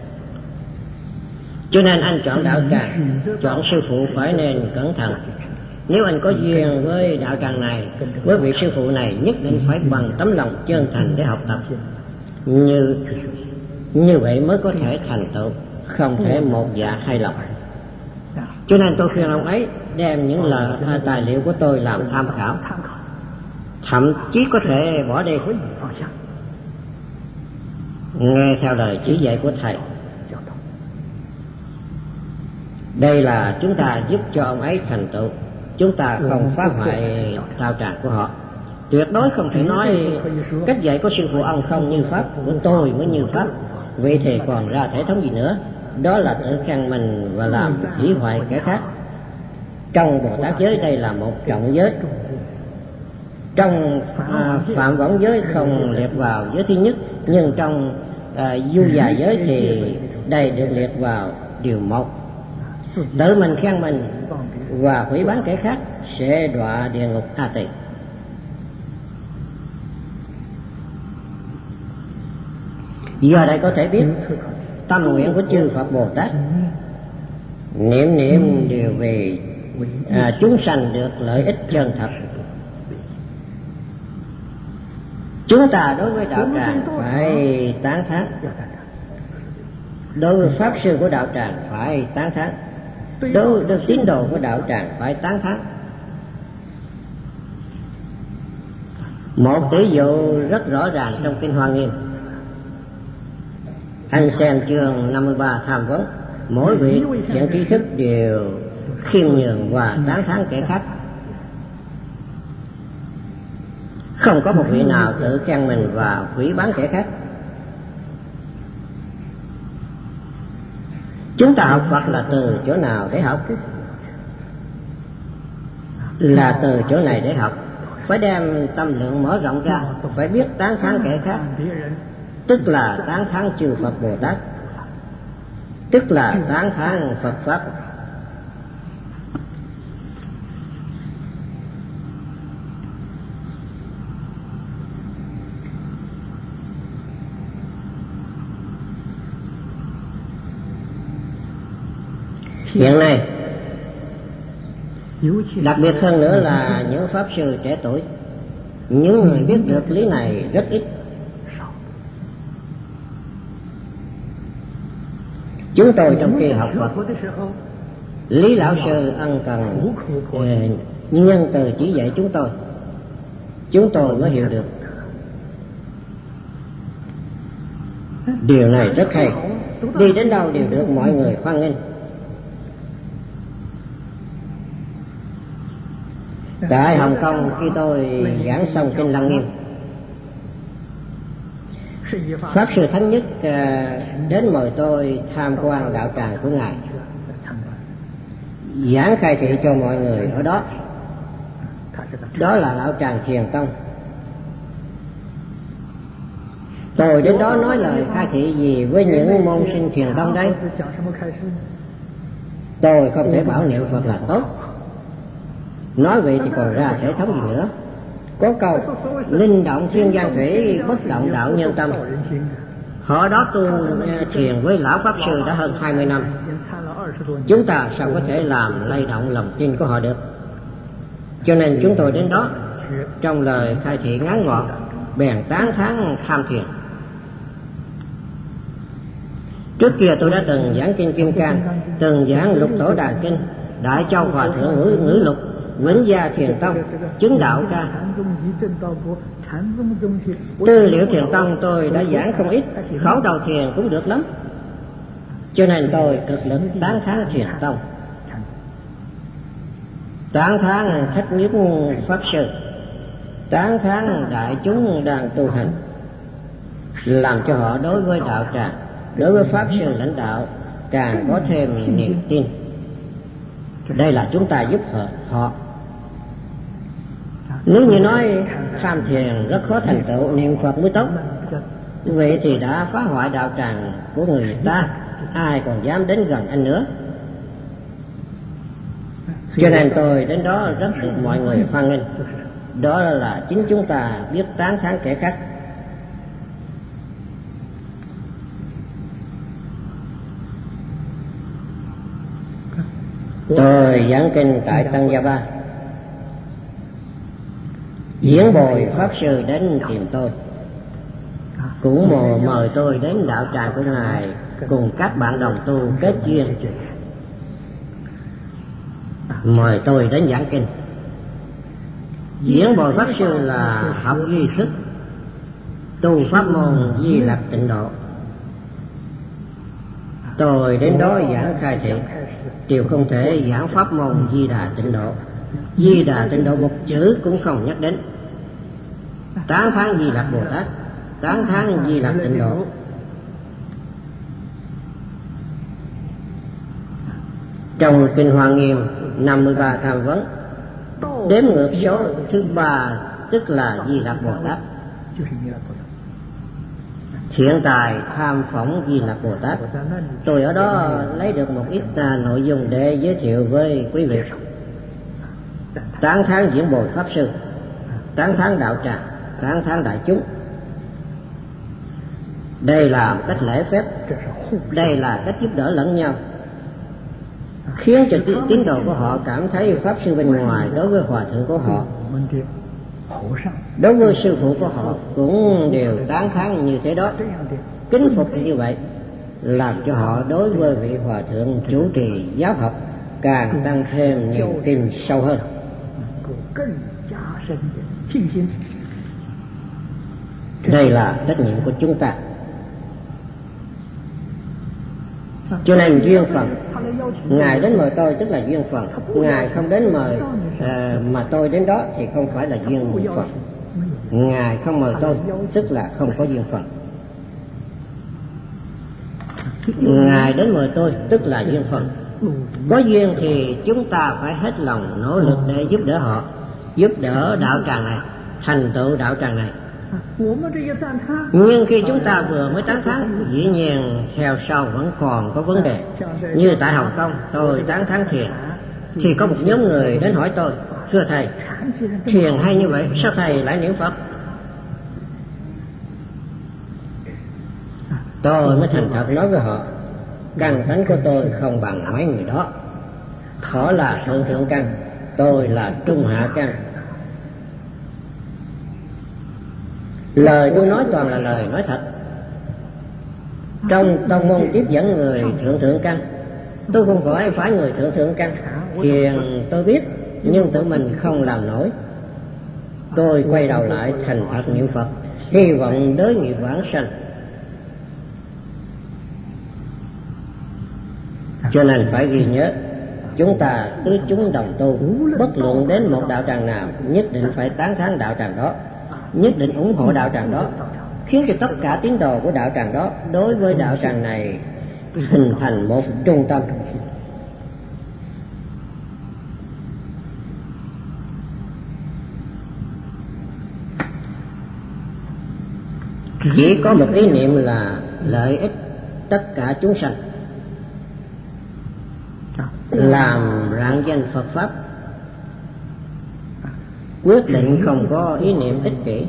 Cho nên anh chọn đạo tràng, chọn sư phụ phải nên cẩn thận. Nếu anh có duyên với đạo tràng này, với vị sư phụ này, nhất định phải bằng tấm lòng chân thành để học tập. Như vậy mới có thể thành tựu, không thể một dạ hai lòng. Cho nên tôi khuyên ông ấy đem những tài liệu của tôi làm tham khảo, thậm chí có thể bỏ đi, nghe theo lời chỉ dạy của thầy. Đây là chúng ta giúp cho ông ấy thành tựu, chúng ta không phá hoại đạo tràng của họ. Tuyệt đối không thể nói cách dạy của sư phụ ông không như pháp của tôi mới như pháp, vậy thì còn ra thể thống gì nữa. Đó là tự khen mình và làm hủy hoại kẻ khác. Trong Bồ Tát giới đây là một trọng giới. Trong phạm võng giới không liệt vào giới thứ nhất, nhưng trong du già giới thì đây được liệt vào điều 1. Tự mình khen mình và hủy bán kẻ khác sẽ đọa địa ngục A Tỳ. Giờ đây có thể biết tâm nguyện của chư Phật Bồ Tát, niệm đều về chúng sanh được lợi ích chân thật. Chúng ta đối với đạo tràng phải tán thán, đối với pháp sư của đạo tràng phải tán thán, đối với tín đồ của đạo tràng phải tán thán. Một tỷ dụ rất rõ ràng trong Kinh Hoa Nghiêm. Anh xem chương 53 tham vấn, mỗi vị thiện trí thức đều khiêm nhường và tán thán kẻ khác. Không có một vị nào tự khen mình và hủy bán kẻ khác. Chúng ta học Phật là từ chỗ nào để học? Là từ chỗ này để học. Phải đem tâm lượng mở rộng ra, phải biết tán thán kẻ khác, tức là tán thán chư Phật Bồ Tát, tức là tán thán Phật Pháp. Hiện nay, đặc biệt hơn nữa là những pháp sư trẻ tuổi, những người biết được lý này rất ít. Chúng tôi trong khi học Phật, Lý Lão Sư ân cần nhân từ chỉ dạy chúng tôi mới hiểu được. Điều này rất hay, đi đến đâu đều được mọi người hoan nghênh. Tại Hồng Kông, khi tôi giảng xong Kinh Lăng Nghiêm, Pháp Sư Thánh Nhất đến mời tôi tham quan đạo tràng của Ngài, giảng khai thị cho mọi người ở đó. Đó là đạo tràng Thiền Tông. Tôi đến đó nói lời khai thị gì với những môn sinh Thiền Tông đấy? Tôi không thể bảo niệm Phật là tốt. Nói vậy thì còn ra thể thống gì nữa. Có câu linh động thiên gian thủy, bất động đạo nhân tâm. Họ đó tu thiền với lão Pháp Sư đã hơn 20 năm. Chúng ta sao có thể làm lay động lòng tin của họ được? Cho nên chúng tôi đến đó, trong lời khai thị ngắn gọn, bèn tán thán tham thiền. Trước kia tôi đã từng giảng Kinh Kim Cang, từng giảng Lục Tổ Đàn Kinh, Đại Châu Hòa Thượng Ngữ Lục, Vĩnh Gia Thiền Tông, Chứng Đạo Ca. Tư liệu Thiền Tông tôi đã giảng không ít, khẩu đầu thiền cũng được lắm. Cho Cho nên tôi cực lực tán thán truyền tông, tán thán khách nhất pháp sư, tán thán đại chúng đang tu hành, làm cho họ đối với đạo tràng, đối với pháp sư lãnh đạo càng có thêm niềm tin. Đây là chúng ta giúp họ. Nếu như nói tham thiền rất khó thành tựu, niệm Phật mới tốt, vậy thì đã phá hoại đạo tràng của người ta, ai còn dám đến gần anh nữa. Cho nên tôi đến đó rất được mọi người hoan nghênh. Đó là chính chúng ta biết tán thán kẻ khác. Tôi giảng kinh tại Tân Gia Ba, Diễn Bồi pháp sư đến tìm tôi, cũng mời tôi đến đạo tràng của ngài cùng các bạn đồng tu kết duyên, mời tôi đến giảng kinh. Diễn Bồi pháp sư là học duy thức, tu pháp môn Di Lặc Tịnh Độ. Tôi đến đó giảng khai thị, đều không thể giảng pháp môn Di Đà Tịnh Độ. Di Đà Tịnh Độ một chữ cũng không nhắc đến. Tán thán Di Lặc Bồ Tát, tán thán Di Lặc Tịnh Độ. Trong kinh Hoa Nghiêm 53 tham vấn, đếm ngược số thứ 3 tức là Di Lặc Bồ Tát. Thiện tài tham phỏng Di Lặc Bồ Tát. Tôi ở đó lấy được một ít nội dung để giới thiệu với quý vị. Tán thán Diễn Bồi pháp sư, tán thán đạo tràng, tán thán đại chúng. Đây là một cách lễ phép, đây là cách giúp đỡ lẫn nhau, khiến cho tín đồ của họ cảm thấy pháp sư bên ngoài đối với hòa thượng của họ, đối với sư phụ của họ cũng đều tán thán như thế đó, kính phục như vậy, làm cho họ đối với vị hòa thượng chủ trì giáo học càng tăng thêm niềm tin sâu hơn. Đây là trách nhiệm của chúng ta. Cho nên duyên phận, ngài đến mời tôi tức là duyên phận, ngài không đến mời mà tôi đến đó thì không phải là duyên phận. Ngài không mời tôi tức là không có duyên phận. Ngài đến mời tôi tức là duyên phận. Có duyên thì chúng ta phải hết lòng nỗ lực để giúp đỡ họ, giúp đỡ đạo tràng này, thành tựu đạo tràng này. Nhưng khi chúng ta vừa mới tán thán, dĩ nhiên theo sau vẫn còn có vấn đề. Như tại Hồng Kông, tôi tán thán thiền, thì có một nhóm người đến hỏi tôi: thưa thầy, thiền hay như vậy, sao thầy lại niệm Phật? Tôi mới thành thật nói với họ, căn tánh của tôi không bằng mấy người đó. Họ là thượng căn, tôi là trung hạ căn. Lời tôi nói toàn là lời nói thật. Trong tông môn tiếp dẫn người thượng căn, tôi không phải người thượng căn. Thiền tôi biết, nhưng tự mình không làm nổi. Tôi quay đầu lại thành thật niệm Phật, hy vọng đới nghiệp vãng sanh. Cho nên phải ghi nhớ, chúng ta tứ chúng đồng tu, bất luận đến một đạo tràng nào, nhất định phải tán thán đạo tràng đó, nhất định ủng hộ đạo tràng đó, khiến cho tất cả tín đồ của đạo tràng đó đối với đạo tràng này hình thành một trung tâm. Chỉ có một ý niệm là lợi ích tất cả chúng sanh, làm rạng danh Phật Pháp, quyết định không có ý niệm ích kỷ.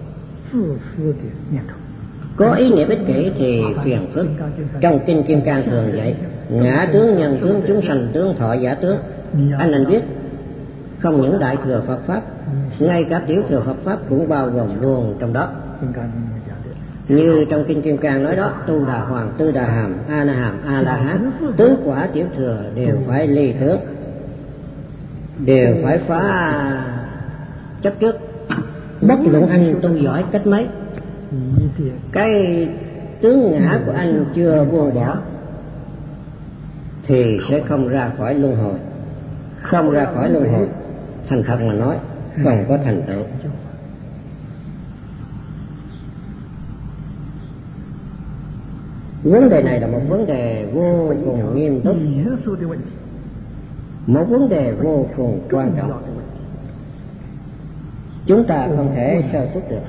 Có ý niệm ích kỷ thì phiền phức. Trong kinh Kim Cang thường vậy: ngã tướng, nhân tướng, chúng sanh tướng, thọ giả tướng. Anh nên biết, không những đại thừa Phật Pháp, ngay cả tiểu thừa Phật Pháp cũng bao gồm luôn trong đó. Như trong kinh Kim Cang nói đó: tu đà hoàng, tư đà hàm, a na hàm, a la hán, tứ quả tiểu thừa đều phải ly tướng, đều phải phá chấp trước. Bất luận anh tu giỏi cách mấy, cái tướng ngã của anh chưa buông bỏ, thì sẽ không ra khỏi luân hồi. Không ra khỏi luân hồi, thành thật mà nói, không có thành tựu. Vấn đề này là một vấn đề vô cùng nghiêm túc, một vấn đề vô cùng quan trọng. Chúng ta không thể sơ suất được.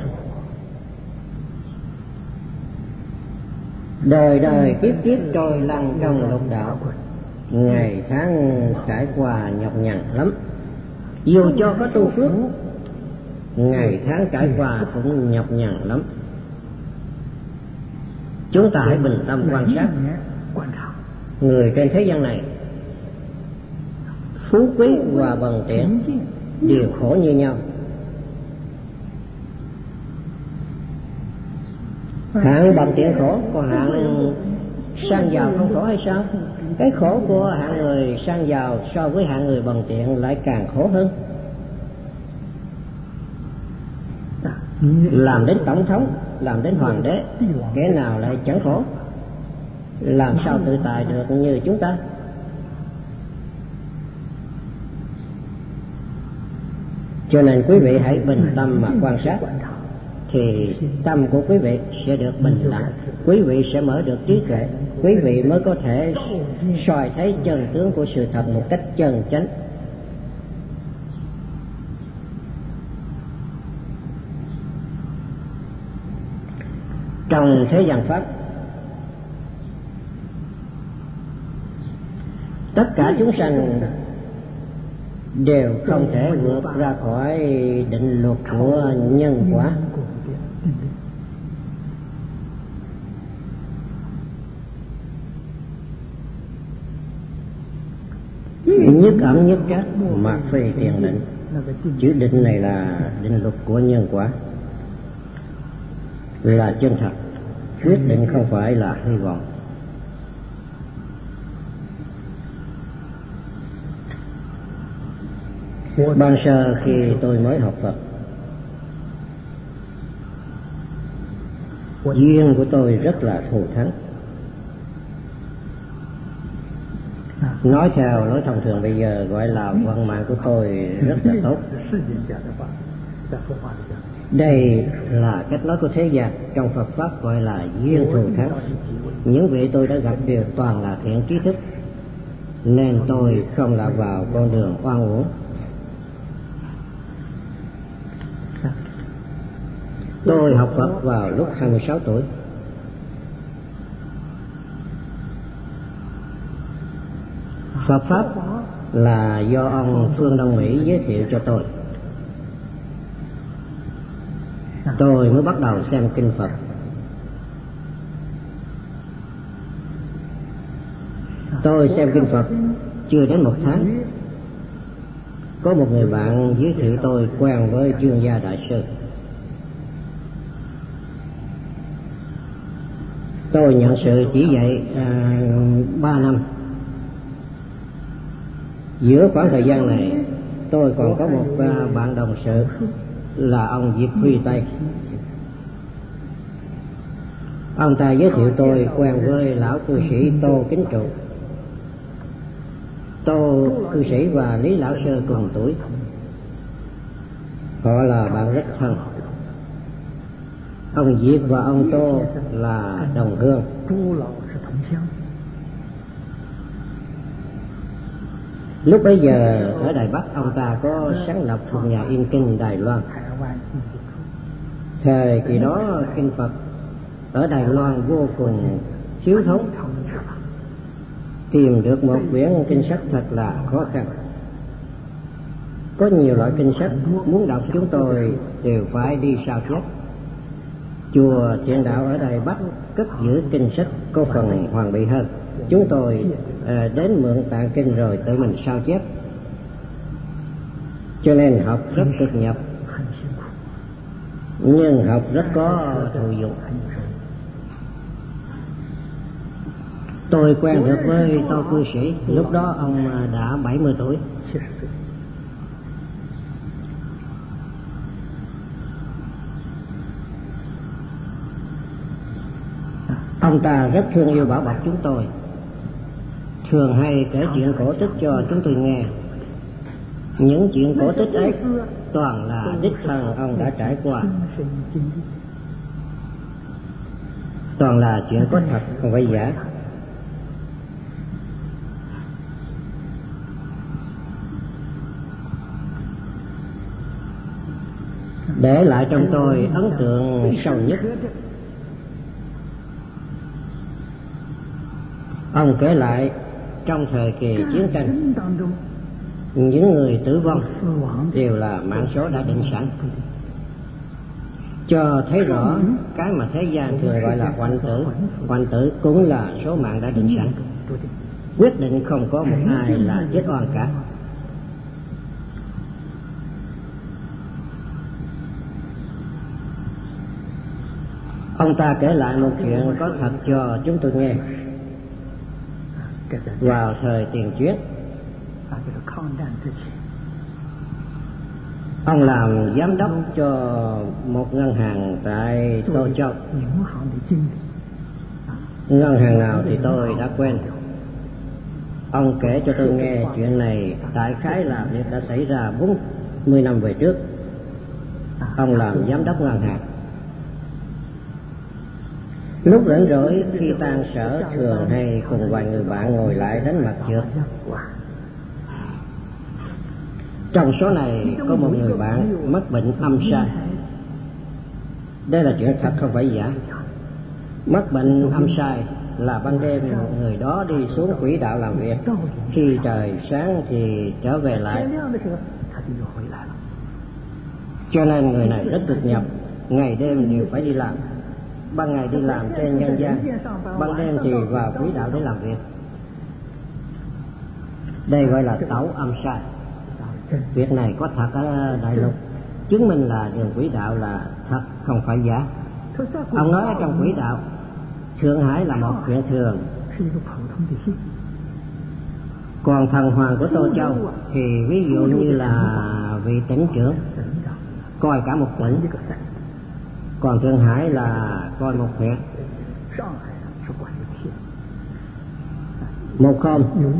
Đời đời kiếp kiếp trôi lăn trong lục đạo, ngày tháng trải qua nhọc nhằn lắm. Dù cho có tu phước, ngày tháng trải qua cũng nhọc nhằn lắm. Chúng ta hãy bình tâm quan sát người trên thế gian này, phú quý và bần tiện đều khổ như nhau. Hạng bần tiện khổ, còn hạng sang giàu không khổ hay sao? Cái khổ của hạng người sang giàu so với hạng người bần tiện lại càng khổ hơn. Làm đến tổng thống, làm đến hoàng đế, kẻ nào lại chẳng khổ? Làm sao tự tại được như chúng ta? Cho nên quý vị hãy bình tâm mà quan sát, thì tâm của quý vị sẽ được bình lặng, quý vị sẽ mở được trí tuệ, quý vị mới có thể soi thấy chân tướng của sự thật một cách chân chánh. Trong thế gian pháp, tất cả chúng sanh đều không thể vượt ra khỏi định luật của nhân quả. Nhất ẩn nhất trách, mạt phi tiền định. Chữ định này là định luật của nhân quả, là chân thật, quyết định không phải là hy vọng. Ban sơ khi tôi mới học Phật, duyên của tôi rất là thù thắng. Nói theo lối thông thường bây giờ gọi là vận mạng của tôi rất là tốt. Đây là cách nói của thế gian, trong Phật pháp gọi là duyên thù thắng. Những vị tôi đã gặp đều toàn là thiện trí thức, nên tôi không lạc vào con đường oan uổng. Tôi học Phật vào lúc 26 tuổi. Phật pháp là do ông Phương Đông Mỹ giới thiệu cho tôi. Tôi mới bắt đầu xem kinh Phật. Tôi xem kinh Phật chưa đến 1 tháng, có một người bạn giới thiệu tôi quen với Chương Gia Đại Sư. Tôi nhận sự chỉ dạy 3 năm. Giữa khoảng thời gian này, tôi còn có một bạn đồng sự là ông Diệp Huy Tây. Ông ta giới thiệu tôi quen với lão cư sĩ Tô Kính Trụ. Tô cư sĩ và Lý Lão Sơ cùng tuổi, họ là bạn rất thân. Ông Diệp và ông Tô là đồng hương. Lúc bấy giờ ở Đài Bắc, ông ta có sáng lập một nhà in kinh Đài Loan. Thời kỳ đó kinh Phật ở Đài Loan vô cùng thiếu thốn, tìm được một quyển kinh sách thật là khó khăn. Có nhiều loại kinh sách muốn đọc chúng tôi đều phải đi sao chép. Chùa Thiện Đạo ở Đài Bắc cất giữ kinh sách có phần hoàn bị hơn. Chúng tôi đến mượn tạng kinh rồi tự mình sao chép, cho nên học rất cực nhọc, nhưng học rất có thụ dụng. Tôi quen được với Tô cư sĩ, lúc đó ông đã 70 tuổi. Ông ta rất thương yêu bảo bọc chúng tôi. thường hay kể chuyện cổ tích cho chúng tôi nghe. Những chuyện cổ tích ấy toàn là đích thân ông đã trải qua, toàn là chuyện có thật không phải giả. Để lại trong tôi ấn tượng sâu nhất, ông kể lại trong thời kỳ chiến tranh, những người tử vong đều là mãn số đã định sẵn, cho thấy rõ cái mà thế gian thường gọi là hoạnh tử. Hoạnh tử cũng là số mạng đã định sẵn, quyết định không có một ai là chết oan cả. Ông ta kể lại một chuyện có thật cho chúng tôi nghe. Vào thời tiền chiến, ông làm giám đốc cho một ngân hàng tại Tô Châu. Ngân hàng nào thì tôi đã quên. Ông kể cho tôi nghe chuyện này đại khái là việc đã xảy ra 40 năm về trước. Ông làm giám đốc ngân hàng. Lúc rảnh rỗi khi tan sở thường hay cùng vài người bạn ngồi lại đánh mặt trượt. Trong số này có một người bạn mắc bệnh âm sai. Đây là chuyện thật không phải giả. Mắc bệnh âm sai là ban đêm người đó đi xuống quỹ đạo làm việc, khi trời sáng thì trở về lại. Cho nên người này rất cực nhọc, ngày đêm đều phải đi làm. Ban ngày đi làm trên nhân gian, ban đêm thì vào quỹ đạo để làm việc. Đây gọi là tẩu âm sai. Việc này có thật ở đại lục, chứng minh là đường quỹ đạo là thật không phải giả. Ông nói ở trong quỹ đạo, Thượng Hải là một chuyện thường. Còn thần hoàng của Tô Châu thì ví dụ như là vị tỉnh trưởng, coi cả một tỉnh. Còn Thượng Hải là coi một huyện. Một hôm,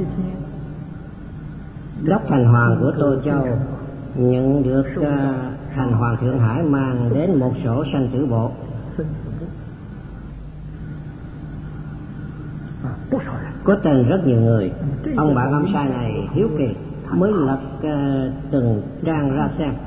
đốc thành hoàng của Tô Châu nhận được thành hoàng Thượng Hải mang đến một sổ sanh tử bộ. Có tên rất nhiều người. Ông bạn âm sai này hiếu kỳ mới lật từng trang ra xem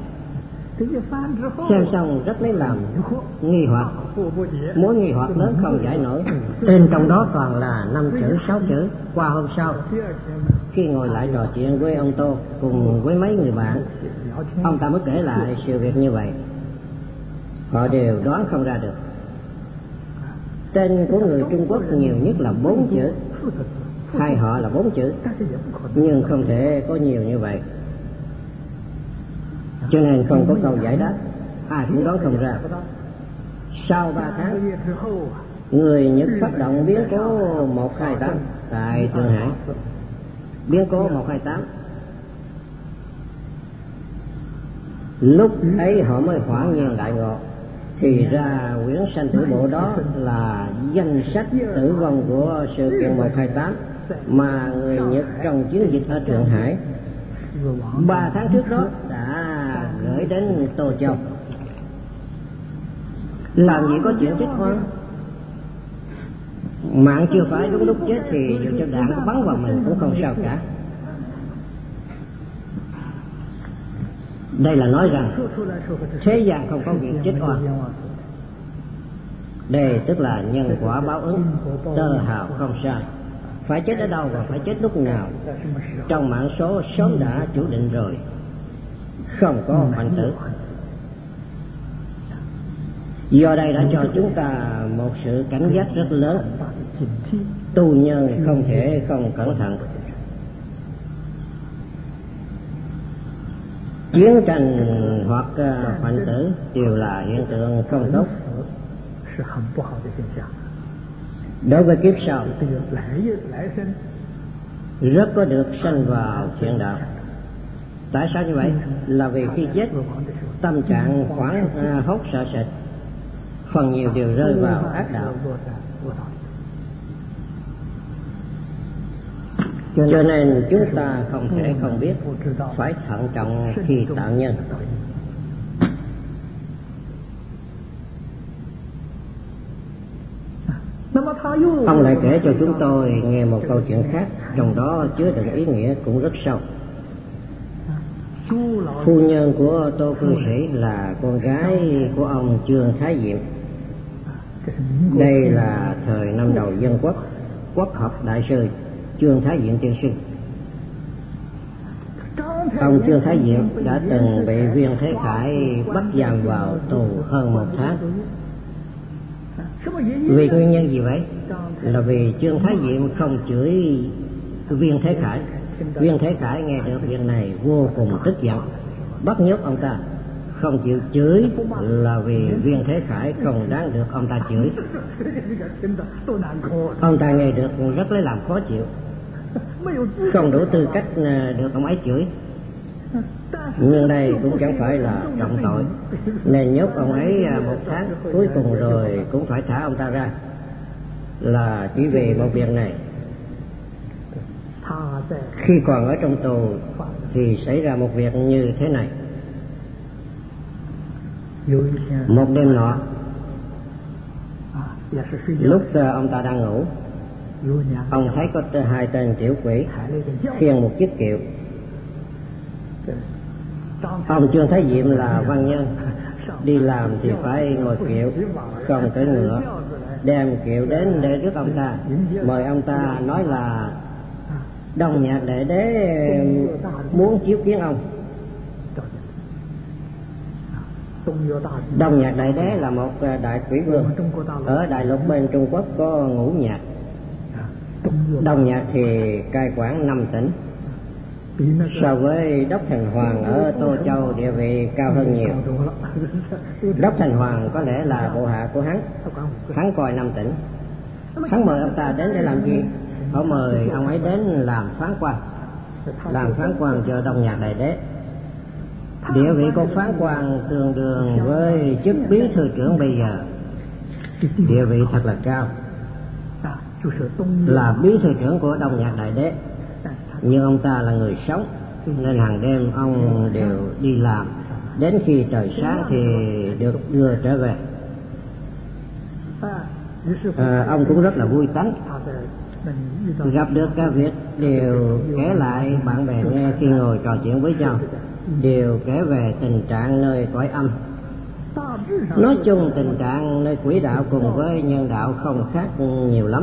xong rất lấy làm nghi hoặc. Mối nghi hoặc lớn không giải nổi. Tên trong đó toàn là 5 chữ 6 chữ. Qua hôm sau, khi ngồi lại trò chuyện với ông Tô cùng với mấy người bạn, ông ta mới kể lại sự việc như vậy. Họ đều đoán không ra được. Tên của người Trung Quốc nhiều nhất là 4 chữ, hai họ là 4 chữ, nhưng không thể có nhiều như vậy. Cho nên không có câu giải đáp, ai cũng đoán không ra. Sau 3 tháng, người Nhật phát động biến cố 128 tại Thượng Hải. Biến cố 128. Lúc ấy họ mới hoảng nhiên đại ngộ, thì ra quyển sanh tử bộ đó là danh sách tử vong của sự kiện 128 mà người Nhật trong chiến dịch ở Thượng Hải 3 tháng trước đó đã gửi đến Tô Châu. Làm gì có chuyện chết oan. Mạng chưa phải đúng lúc chết thì dù cho đạn có bắn vào mình cũng không sao cả. Đây là nói rằng thế gian không có việc chết oan. Đây tức là nhân quả báo ứng, tơ hào không sai. Phải chết ở đâu và phải chết lúc nào, trong mãn số sớm đã chủ định rồi, không có hoạnh tử. Do đây đã cho chúng ta một sự cảnh giác rất lớn. Tu nhân không thể không cẩn thận. Chiến tranh hoặc hoạnh tử đều là hiện tượng không tốt. Đối với kiếp sau, rất có được sanh vào thiện đạo. Tại sao như vậy? Là vì khi chết, tâm trạng hoảng hốt sợ sệt, phần nhiều đều rơi vào ác đạo. Cho nên chúng ta không thể không biết, phải thận trọng khi tạo nhân. Ông lại kể cho chúng tôi nghe một câu chuyện khác, trong đó chứa đựng ý nghĩa cũng rất sâu. Phu nhân của Tô Cư Sĩ là con gái của ông Trương Thái Diệm. Đây là thời năm đầu dân quốc, quốc học đại sư Trương Thái Diệm tiên sinh. Ông Trương Thái Diệm đã từng bị Viên Thế Khải bắt giam vào tù hơn 1 tháng. Vì nguyên nhân gì vậy? Là vì Trương Thái Diệm không chửi Viên Thế Khải. Viên Thế Khải nghe được việc này vô cùng tức giận, bắt nhốt ông ta, không chịu chửi là vì Viên Thế Khải không đáng được ông ta chửi. Ông ta nghe được rất lấy làm khó chịu, không đủ tư cách được ông ấy chửi. Nhưng đây cũng chẳng phải là trọng tội, nên nhốt ông ấy 1 tháng, cuối cùng rồi cũng phải thả ông ta ra, là chỉ vì một việc này. Khi còn ở trong tù thì xảy ra một việc như thế này. Một đêm nọ, lúc ông ta đang ngủ, ông thấy có 2 tên tiểu quỷ khiêng một chiếc kiệu. Ông Trương Thái Diệm là văn nhân, đi làm thì phải ngồi kiệu, không cưỡi ngựa, đem kiệu đến để rước ông ta, mời ông ta, nói là Đông Nhạc Đại Đế muốn chiếu kiến ông. Đông Nhạc Đại Đế là một đại quỷ vương. Ở đại lục bên Trung Quốc có ngũ nhạc. Đông Nhạc thì cai quản 5 tỉnh. So với Đốc Thành Hoàng ở Tô Châu, địa vị cao hơn nhiều. Đốc Thành Hoàng có lẽ là bộ hạ của hắn. Hắn coi 5 tỉnh. Hắn mời ông ta đến để làm gì? Họ mời ông ấy đến làm phán quan, làm phán quan cho Đông Nhạc Đại Đế. Địa vị của phán quan tương đương với chức bí thư trưởng bây giờ, địa vị thật là cao, là bí thư trưởng của Đông Nhạc Đại Đế. Nhưng ông ta là người sống, nên hàng đêm ông đều đi làm, đến khi trời sáng thì được đưa trở về. Ông cũng rất là vui tánh, gặp được các việc đều kể lại bạn bè nghe khi ngồi trò chuyện với nhau, đều kể về tình trạng nơi cõi âm. Nói chung tình trạng nơi quỷ đạo cùng với nhân đạo không khác nhiều lắm,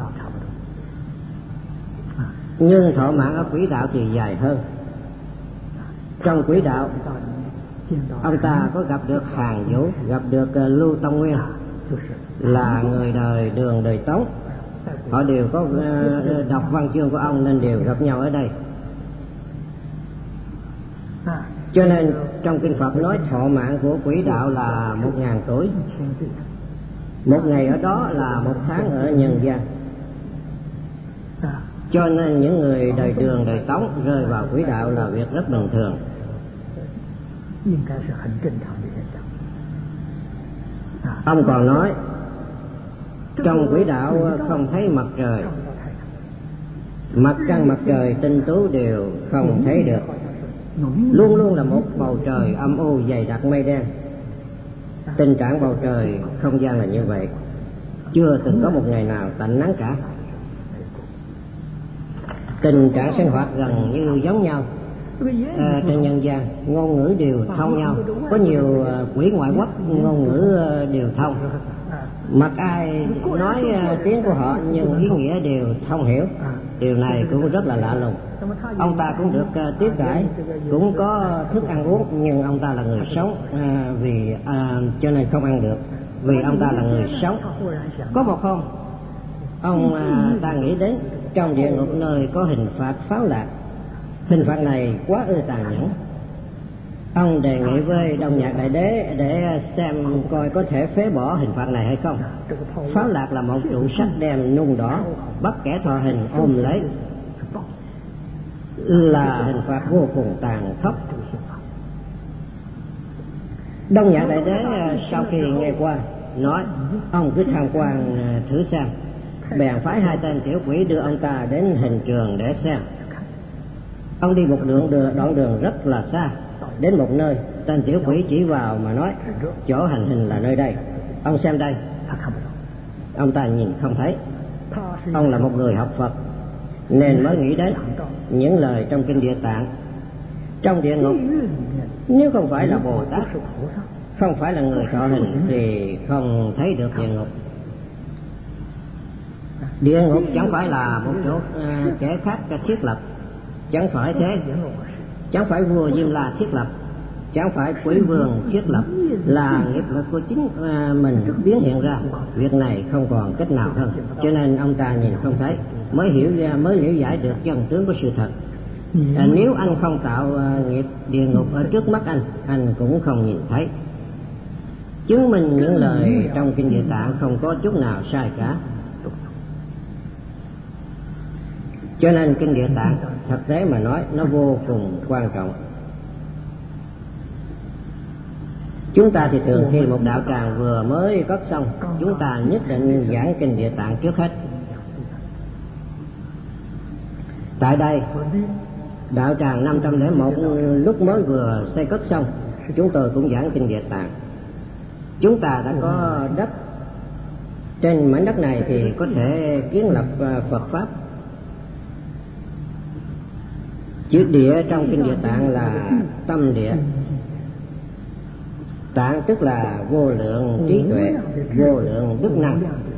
nhưng thọ mạng ở quỷ đạo thì dài hơn. Trong quỷ đạo, ông ta có gặp được Hàn Vũ, gặp được Lưu Tông Nguyên, là người đời Đường đời Tống. Họ đều có đọc văn chương của ông nên đều gặp nhau ở đây. Cho nên trong kinh Phật nói thọ mạng của quỷ đạo là 1000 tuổi. 1 ngày ở đó là 1 tháng ở nhân gian. Cho nên những người đời Đường đời Tống rơi vào quỷ đạo là việc rất bình thường. Ông còn nói trong quỷ đạo không thấy mặt trời, mặt trăng mặt trời tinh tú đều không thấy được, luôn luôn là một bầu trời âm u dày đặc mây đen. Tình trạng bầu trời không gian là như vậy, chưa từng có một ngày nào tạnh nắng cả. Tình trạng sinh hoạt gần như giống nhau. Trên nhân gian ngôn ngữ đều thông nhau, có nhiều quỷ ngoại quốc ngôn ngữ đều thông, mặc ai nói tiếng của họ nhưng ý nghĩa đều thông hiểu. Điều này cũng rất là lạ lùng. Ông ta cũng được tiếp đãi, cũng có thức ăn uống, nhưng ông ta là người sống, cho nên không ăn được, vì ông ta là người sống. Có một hôm ông ta nghĩ đến trong địa ngục nơi có hình phạt pháo lạc. Hình phạt này quá ư tàn nhẫn. Ông đề nghị với Đông Nhạc Đại Đế để xem coi có thể phế bỏ hình phạt này hay không. Pháo lạc là một trụ sắt đen nung đỏ, bắt kẻ thọ hình ôm lấy, là hình phạt vô cùng tàn khốc. Đông Nhạc Đại Đế sau khi nghe qua nói ông cứ tham quan thử xem. bèn phái 2 tên tiểu quỷ đưa ông ta đến hình trường để xem. Ông đi một đoạn đường rất là xa, đến một nơi, tên tiểu quỷ chỉ vào mà nói: chỗ hành hình là nơi đây, ông xem đây. Ông ta nhìn không thấy. Ông là một người học Phật nên mới nghĩ đến những lời trong kinh Địa Tạng. Trong địa ngục, nếu không phải là Bồ Tát, không phải là người thọ hình thì không thấy được địa ngục. Địa ngục chẳng phải là một chỗ kẻ khác thiết lập, chẳng phải thế, chẳng phải vua Diêm La thiết lập, chẳng phải quỷ vương thiết lập, là nghiệp lực của chính mình biến hiện ra. Việc này không còn cách nào hơn, cho nên ông ta nhìn không thấy, mới liễu giải được chân tướng của sự thật. Nếu anh không tạo nghiệp địa ngục ở trước mắt anh cũng không nhìn thấy. Chứng minh những lời trong kinh Địa Tạng không có chút nào sai cả. Cho nên kinh Địa Tạng thực tế mà nói nó vô cùng quan trọng. Chúng ta thì thường khi một đạo tràng vừa mới cất xong, chúng ta nhất định giảng kinh Địa Tạng trước hết. Tại đây, đạo tràng 501 lúc mới vừa xây cất xong, chúng tôi cũng giảng kinh Địa Tạng. Chúng ta đã có đất, trên mảnh đất này thì có thể kiến lập Phật Pháp. Chữ địa trong kinh Địa Tạng là tâm địa. Tạng tức là vô lượng trí tuệ, vô lượng đức năng.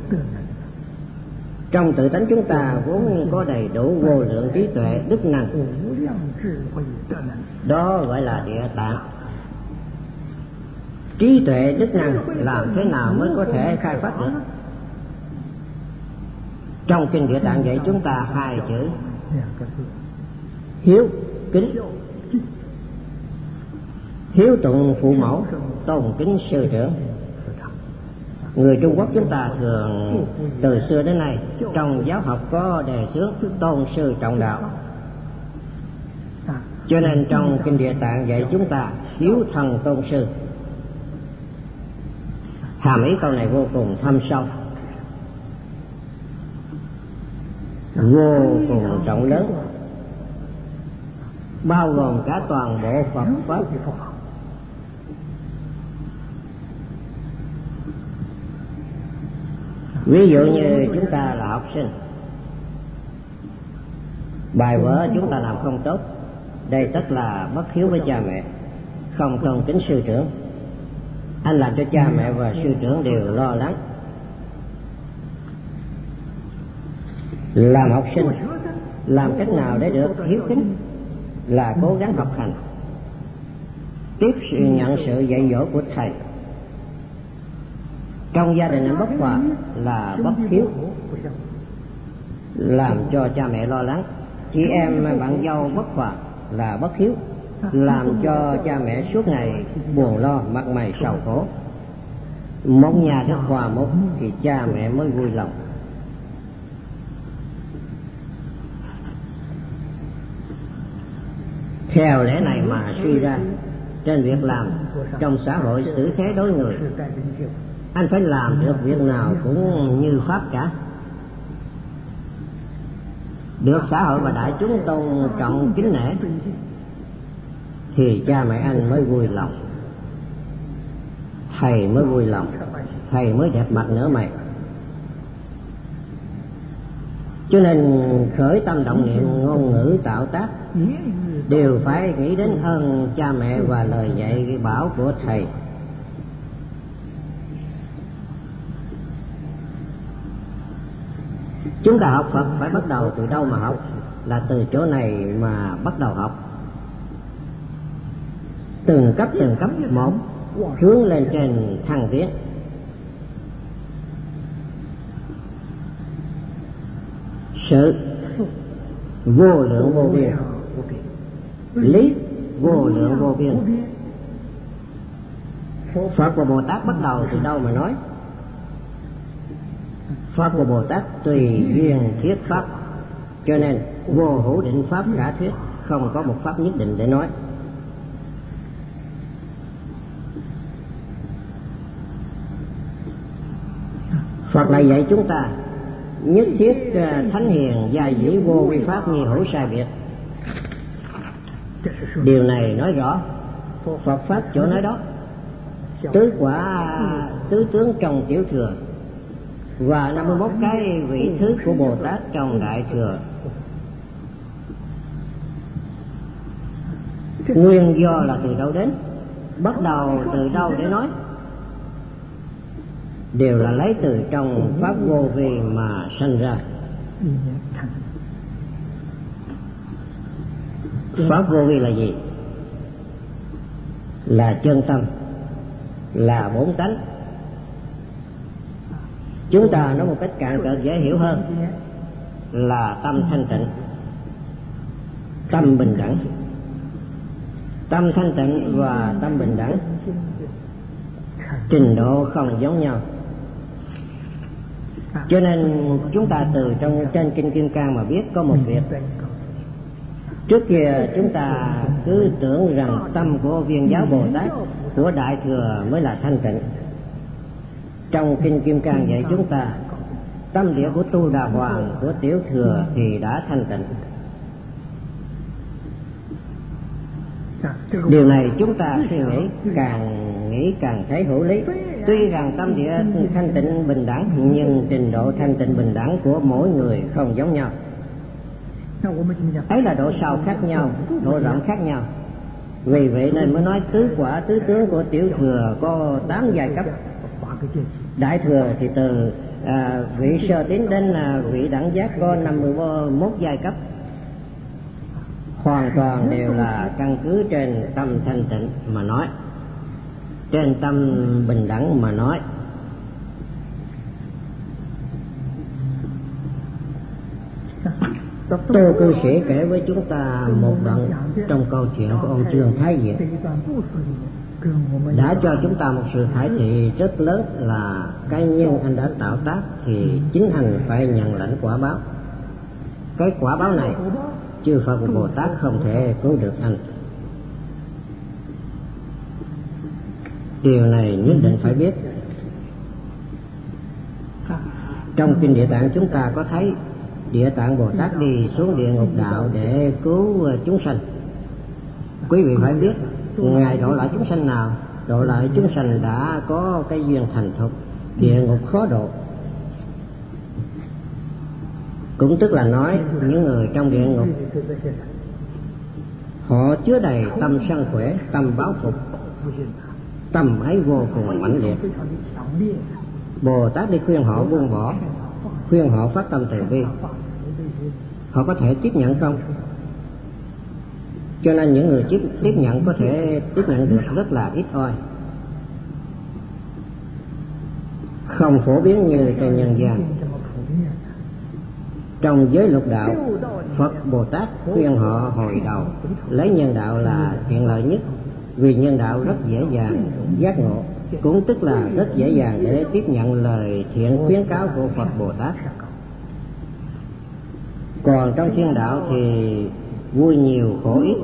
Trong tự tánh chúng ta vốn có đầy đủ vô lượng trí tuệ, đức năng. Đó gọi là Địa Tạng. Trí tuệ, đức năng làm thế nào mới có thể khai phát được? Trong kinh Địa Tạng dạy chúng ta 2 chữ: hiếu, kính. Hiếu tụng phụ mẫu, tôn kính sư trưởng. Người Trung Quốc chúng ta thường từ xưa đến nay trong giáo học có đề xướng tôn sư trọng đạo. Cho nên trong kinh Địa Tạng dạy chúng ta hiếu thần tôn sư. Hàm ý câu này vô cùng thâm sâu, vô cùng rộng lớn, bao gồm cả toàn bộ Phật Pháp. Ví dụ như chúng ta là học sinh, bài vở chúng ta làm không tốt, đây tất là bất hiếu với cha mẹ, không tôn kính sư trưởng. Anh làm cho cha mẹ và sư trưởng đều lo lắng. Làm học sinh, làm cách nào để được hiếu kính là cố gắng học hành, tiếp nhận sự dạy dỗ của thầy. Trong gia đình anh bất hòa là bất hiếu, làm cho cha mẹ lo lắng. Chị em bạn dâu bất hòa là bất hiếu, làm cho cha mẹ suốt ngày buồn lo, mặt mày sầu khổ. Một nhà được hòa một thì cha mẹ mới vui lòng. Theo lẽ này mà suy ra, trên việc làm trong xã hội xử thế đối người, anh phải làm được việc nào cũng như pháp cả, được xã hội và đại chúng tôn trọng kính nể, thì cha mẹ anh mới vui lòng, thầy mới vui lòng, thầy mới đẹp mặt nở mày. Cho nên khởi tâm động niệm, ngôn ngữ tạo tác đều phải nghĩ đến ơn cha mẹ và lời dạy bảo của thầy. Chúng ta học Phật phải bắt đầu từ đâu mà học? Là từ chỗ này mà bắt đầu học. Từng cấp một hướng lên trên thăng tiến. Sự vô lượng vô biên, lý vô lượng vô biên. Phật và Bồ Tát bắt đầu từ đâu mà nói? Phật và Bồ Tát tùy duyên thuyết pháp, cho nên vô hữu định pháp khả thuyết, không có một pháp nhất định để nói. Phật lại dạy chúng ta nhất thiết thánh hiền gia dĩ vô vi pháp nhi hữu sai biệt. Điều này nói rõ Phật pháp chỗ nói đó, tứ quả tứ tướng trong tiểu thừa và 51 cái vị thứ của Bồ Tát trong đại thừa. Nguyên do là từ đâu đến, bắt đầu từ đâu để nói, đều là lấy từ trong pháp vô vi mà sanh ra. Pháp vô vi là gì? Là chân tâm, là bốn tánh. Chúng ta nói một cách cạn cợt dễ hiểu hơn là tâm thanh tịnh, tâm bình đẳng. Tâm thanh tịnh và tâm bình đẳng trình độ không giống nhau, cho nên chúng ta từ trên Kinh Kim Cang mà biết có một việc. Trước kia chúng ta cứ tưởng rằng tâm của Viên Giáo Bồ Tát của đại thừa mới là thanh tịnh. Trong Kinh Kim Cang dạy chúng ta tâm địa của Tu Đà Hoàng của tiểu thừa thì đã thanh tịnh. Điều này chúng ta suy nghĩ càng thấy hữu lý. Tuy rằng tâm địa thanh tịnh bình đẳng, nhưng trình độ thanh tịnh bình đẳng của mỗi người không giống nhau. Ấy là độ sâu khác nhau, độ rộng khác nhau. Vì vậy nên mới nói tứ quả tứ tướng của tiểu thừa có 8 giai cấp. Đại thừa thì từ vị sơ tín đến vị đẳng giác có 51 giai cấp. Hoàn toàn đều là căn cứ trên tâm thanh tịnh mà nói, trên tâm bình đẳng mà nói. Tô cư sĩ kể với chúng ta một đoạn trong câu chuyện của ông Trương Thái Diện, đã cho chúng ta một sự khải thị rất lớn là cái nhân anh đã tạo tác thì chính anh phải nhận lãnh quả báo. Cái quả báo này chư Phật của Bồ Tát không thể cứu được anh. Điều này nhất định phải biết. Trong Kinh Địa Tạng chúng ta có thấy Địa Tạng Bồ Tát đi xuống địa ngục đạo để cứu chúng sanh. Quý vị phải biết Ngài độ lại chúng sanh nào? Độ lại chúng sanh đã có cái duyên thành thục. Địa ngục khó độ, cũng tức là nói những người trong địa ngục họ chứa đầy tâm sân khỏe, tâm báo phục, tâm ấy vô cùng mãnh liệt. Bồ Tát đi khuyên họ buông bỏ, khuyên họ phát tâm từ bi, họ có thể tiếp nhận không? Cho nên những người tiếp nhận có thể tiếp nhận được rất là ít ỏi, không phổ biến như trên nhân gian. Trong giới lục đạo, Phật Bồ Tát khuyên họ hồi đầu lấy nhân đạo là tiện lợi nhất, vì nhân đạo rất dễ dàng giác ngộ, cũng tức là rất dễ dàng để tiếp nhận lời thiện khuyến cáo của Phật Bồ Tát. Còn trong thiên đạo thì vui nhiều khổ ít,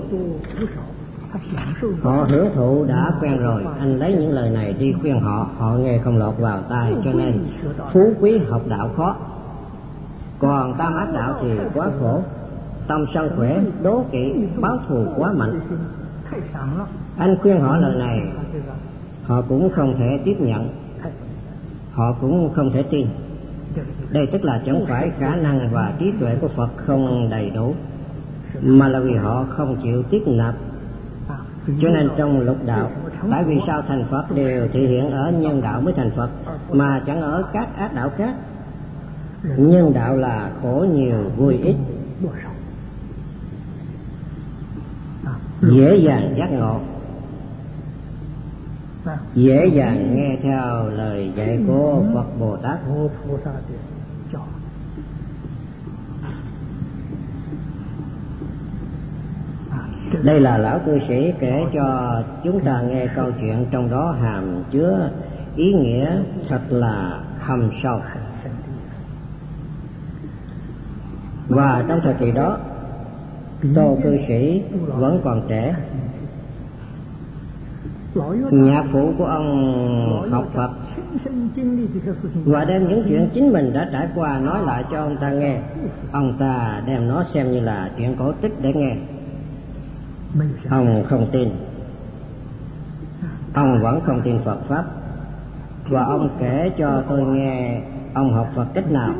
họ hưởng thụ đã quen rồi, anh lấy những lời này đi khuyên họ, họ nghe không lọt vào tai, cho nên phú quý học đạo khó. Còn tam ác đạo thì quá khổ, tâm sân khỏe, đố kỵ, báo thù quá mạnh. Anh khuyên họ lời này, họ cũng không thể tiếp nhận, họ cũng không thể tin. Đây tức là chẳng phải khả năng và trí tuệ của Phật không đầy đủ, mà là vì họ không chịu tiếp nạp. Cho nên trong lục đạo, tại vì sao thành Phật đều thể hiện ở nhân đạo mới thành Phật, mà chẳng ở các ác đạo khác. Nhân đạo là khổ nhiều vui ít, dễ dàng giác ngộ, dễ dàng nghe theo lời dạy của Phật Bồ Tát. Đây là lão cư sĩ kể cho chúng ta nghe câu chuyện, trong đó hàm chứa ý nghĩa thật là thâm sâu. Và trong thời kỳ đó, Tô cư sĩ vẫn còn trẻ, Nhạc phụ của ông học Phật và đem những chuyện chính mình đã trải qua nói lại cho ông ta nghe. Ông ta đem nó xem như là chuyện cổ tích để nghe. Ông không tin, ông vẫn không tin Phật Pháp. Và ông kể cho tôi nghe ông học Phật cách nào.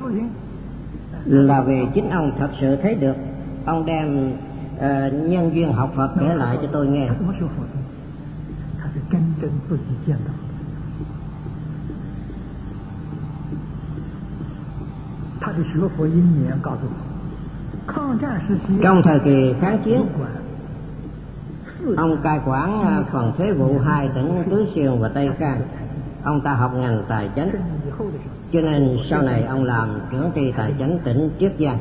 Là vì chính ông thật sự thấy được. Ông đem nhân duyên học Phật kể lại cho tôi nghe. Trong thời kỳ kháng chiến, ông cai quản phần thuế vụ hai tỉnh Tứ Xuyên và Tây Cang. Ông ta học ngành tài chánh, cho nên sau này ông làm trưởng ty tài chánh tỉnh Chiết Giang.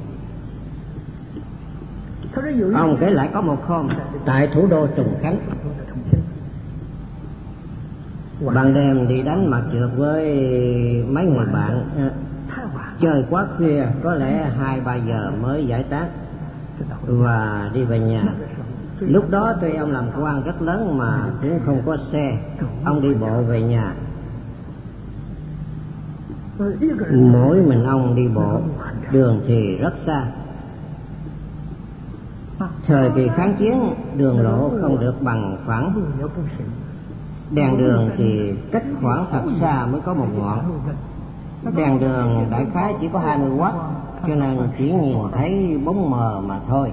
Ông kể lại có một hôm tại thủ đô Trùng Khánh, ban đêm đi đánh mặt trượt với mấy người bạn, chơi quá khuya, có lẽ 2-3 giờ mới giải tán và đi về nhà. Lúc đó tuy ông làm quan rất lớn mà cũng không có xe, ông đi bộ về nhà. Mỗi mình ông đi bộ, đường thì rất xa. Thời kỳ kháng chiến, đường lộ không được bằng phẳng, đèn đường thì cách khoảng thật xa mới có một ngọn. Đèn đường đại khái chỉ có 20W, cho nên chỉ nhìn thấy bóng mờ mà thôi.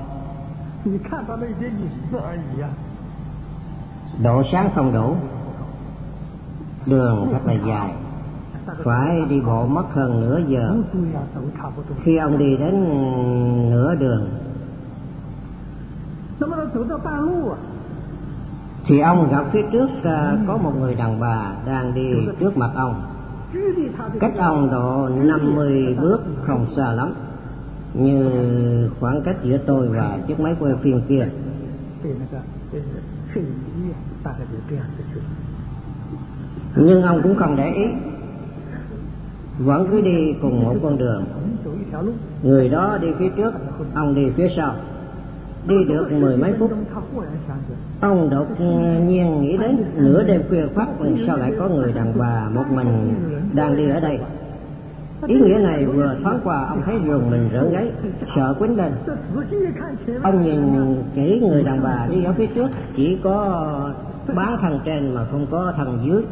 Độ sáng không đủ, đường thật là dài, phải đi bộ mất hơn nửa giờ. Khi ông đi đến nửa đường thì ông gặp phía trước có một người đàn bà đang đi trước mặt ông, cách ông độ 50 bước, không xa lắm, như khoảng cách giữa tôi và chiếc máy quay phim kia. Nhưng ông cũng không để ý, vẫn cứ đi cùng một con đường. Người đó đi phía trước, ông đi phía sau. Đi được 10 mấy phút, ông đột nhiên nghĩ đến nửa đêm khuya khoắt sao lại có người đàn bà một mình đang đi ở đây. Ý nghĩa này vừa thoáng qua, ông thấy rùng mình rợn gáy, sợ quýnh lên. Ông nhìn kỹ người đàn bà đi ở phía trước, chỉ có bán thân trên mà không có thân dưới.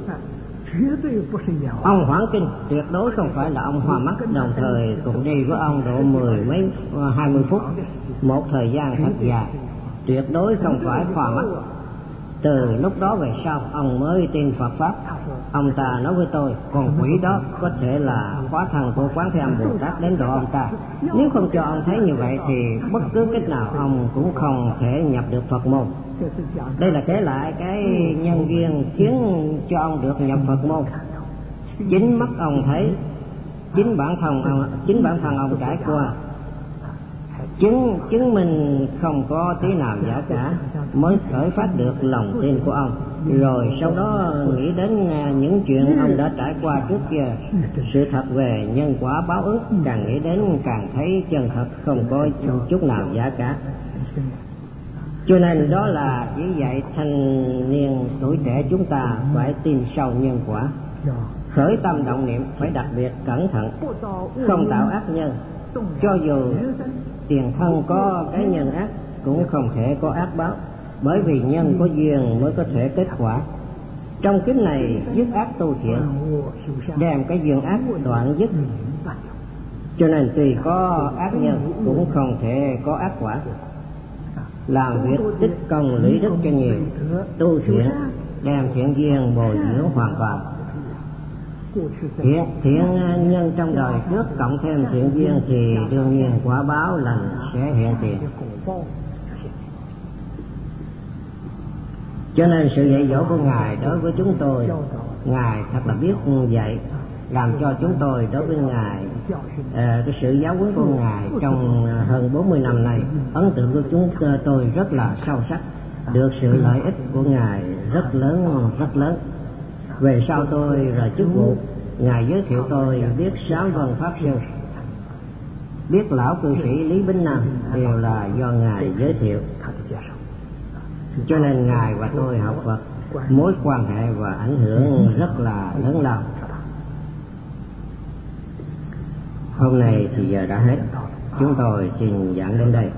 Ông hoảng kinh, tuyệt đối không phải là ông hoa mắt. Đồng thời cùng đi với ông độ 20 phút, một thời gian thật dài, tuyệt đối không phải hoa mắt. Từ lúc đó về sau, ông mới tin Phật Pháp. Ông ta nói với tôi, con quỷ đó có thể là hóa thân của Quán Thế Âm Bồ Tát đến độ ông ta. Nếu không cho ông thấy như vậy thì bất cứ cách nào ông cũng không thể nhập được Phật môn. Đây là kể lại cái nhân duyên khiến cho ông được nhập Phật môn. Chính mắt ông thấy, chính bản thân ông trải qua, chứng minh không có tí nào giả cả, mới khởi phát được lòng tin của ông. Rồi sau đó nghĩ đến những chuyện ông đã trải qua trước kia, sự thật về nhân quả báo ứng, càng nghĩ đến càng thấy chân thật, không có chút nào giả cả. Cho nên đó là chỉ dạy thanh niên tuổi trẻ chúng ta phải tin sâu nhân quả, khởi tâm động niệm phải đặc biệt cẩn thận, không tạo ác nhân. Cho dù tiền thân có cái nhân ác cũng không thể có ác báo, bởi vì nhân có duyên mới có thể kết quả. Trong kinh này dứt ác tu thiện, đem cái duyên ác đoạn dứt. Cho nên tuy có ác nhân cũng không thể có ác quả. Làm việc tích công lũy đức cho nhiều, tu thiện đem thiện duyên bồi dưỡng hoàn toàn. Thiện nhân trong đời trước cộng thêm thiện duyên thì đương nhiên quả báo lành sẽ hiện tiền. Cho nên sự dạy dỗ của Ngài đối với chúng tôi, Ngài thật là biết dạy, làm cho chúng tôi đối với Ngài, cái sự giáo huấn của Ngài trong hơn 40 năm nay, ấn tượng của chúng tôi rất là sâu sắc, được sự lợi ích của Ngài rất lớn. Về sau tôi rời chức vụ, Ngài giới thiệu tôi biết Sám Vân Pháp Sư, biết lão cư sĩ Lý Bính Nam, đều là do Ngài giới thiệu. Cho nên Ngài và tôi học Phật mối quan hệ và ảnh hưởng rất là lớn lao. Hôm nay thì giờ đã hết, chúng tôi xin giảng đến đây.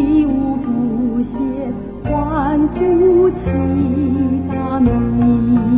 呼其他名。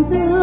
tương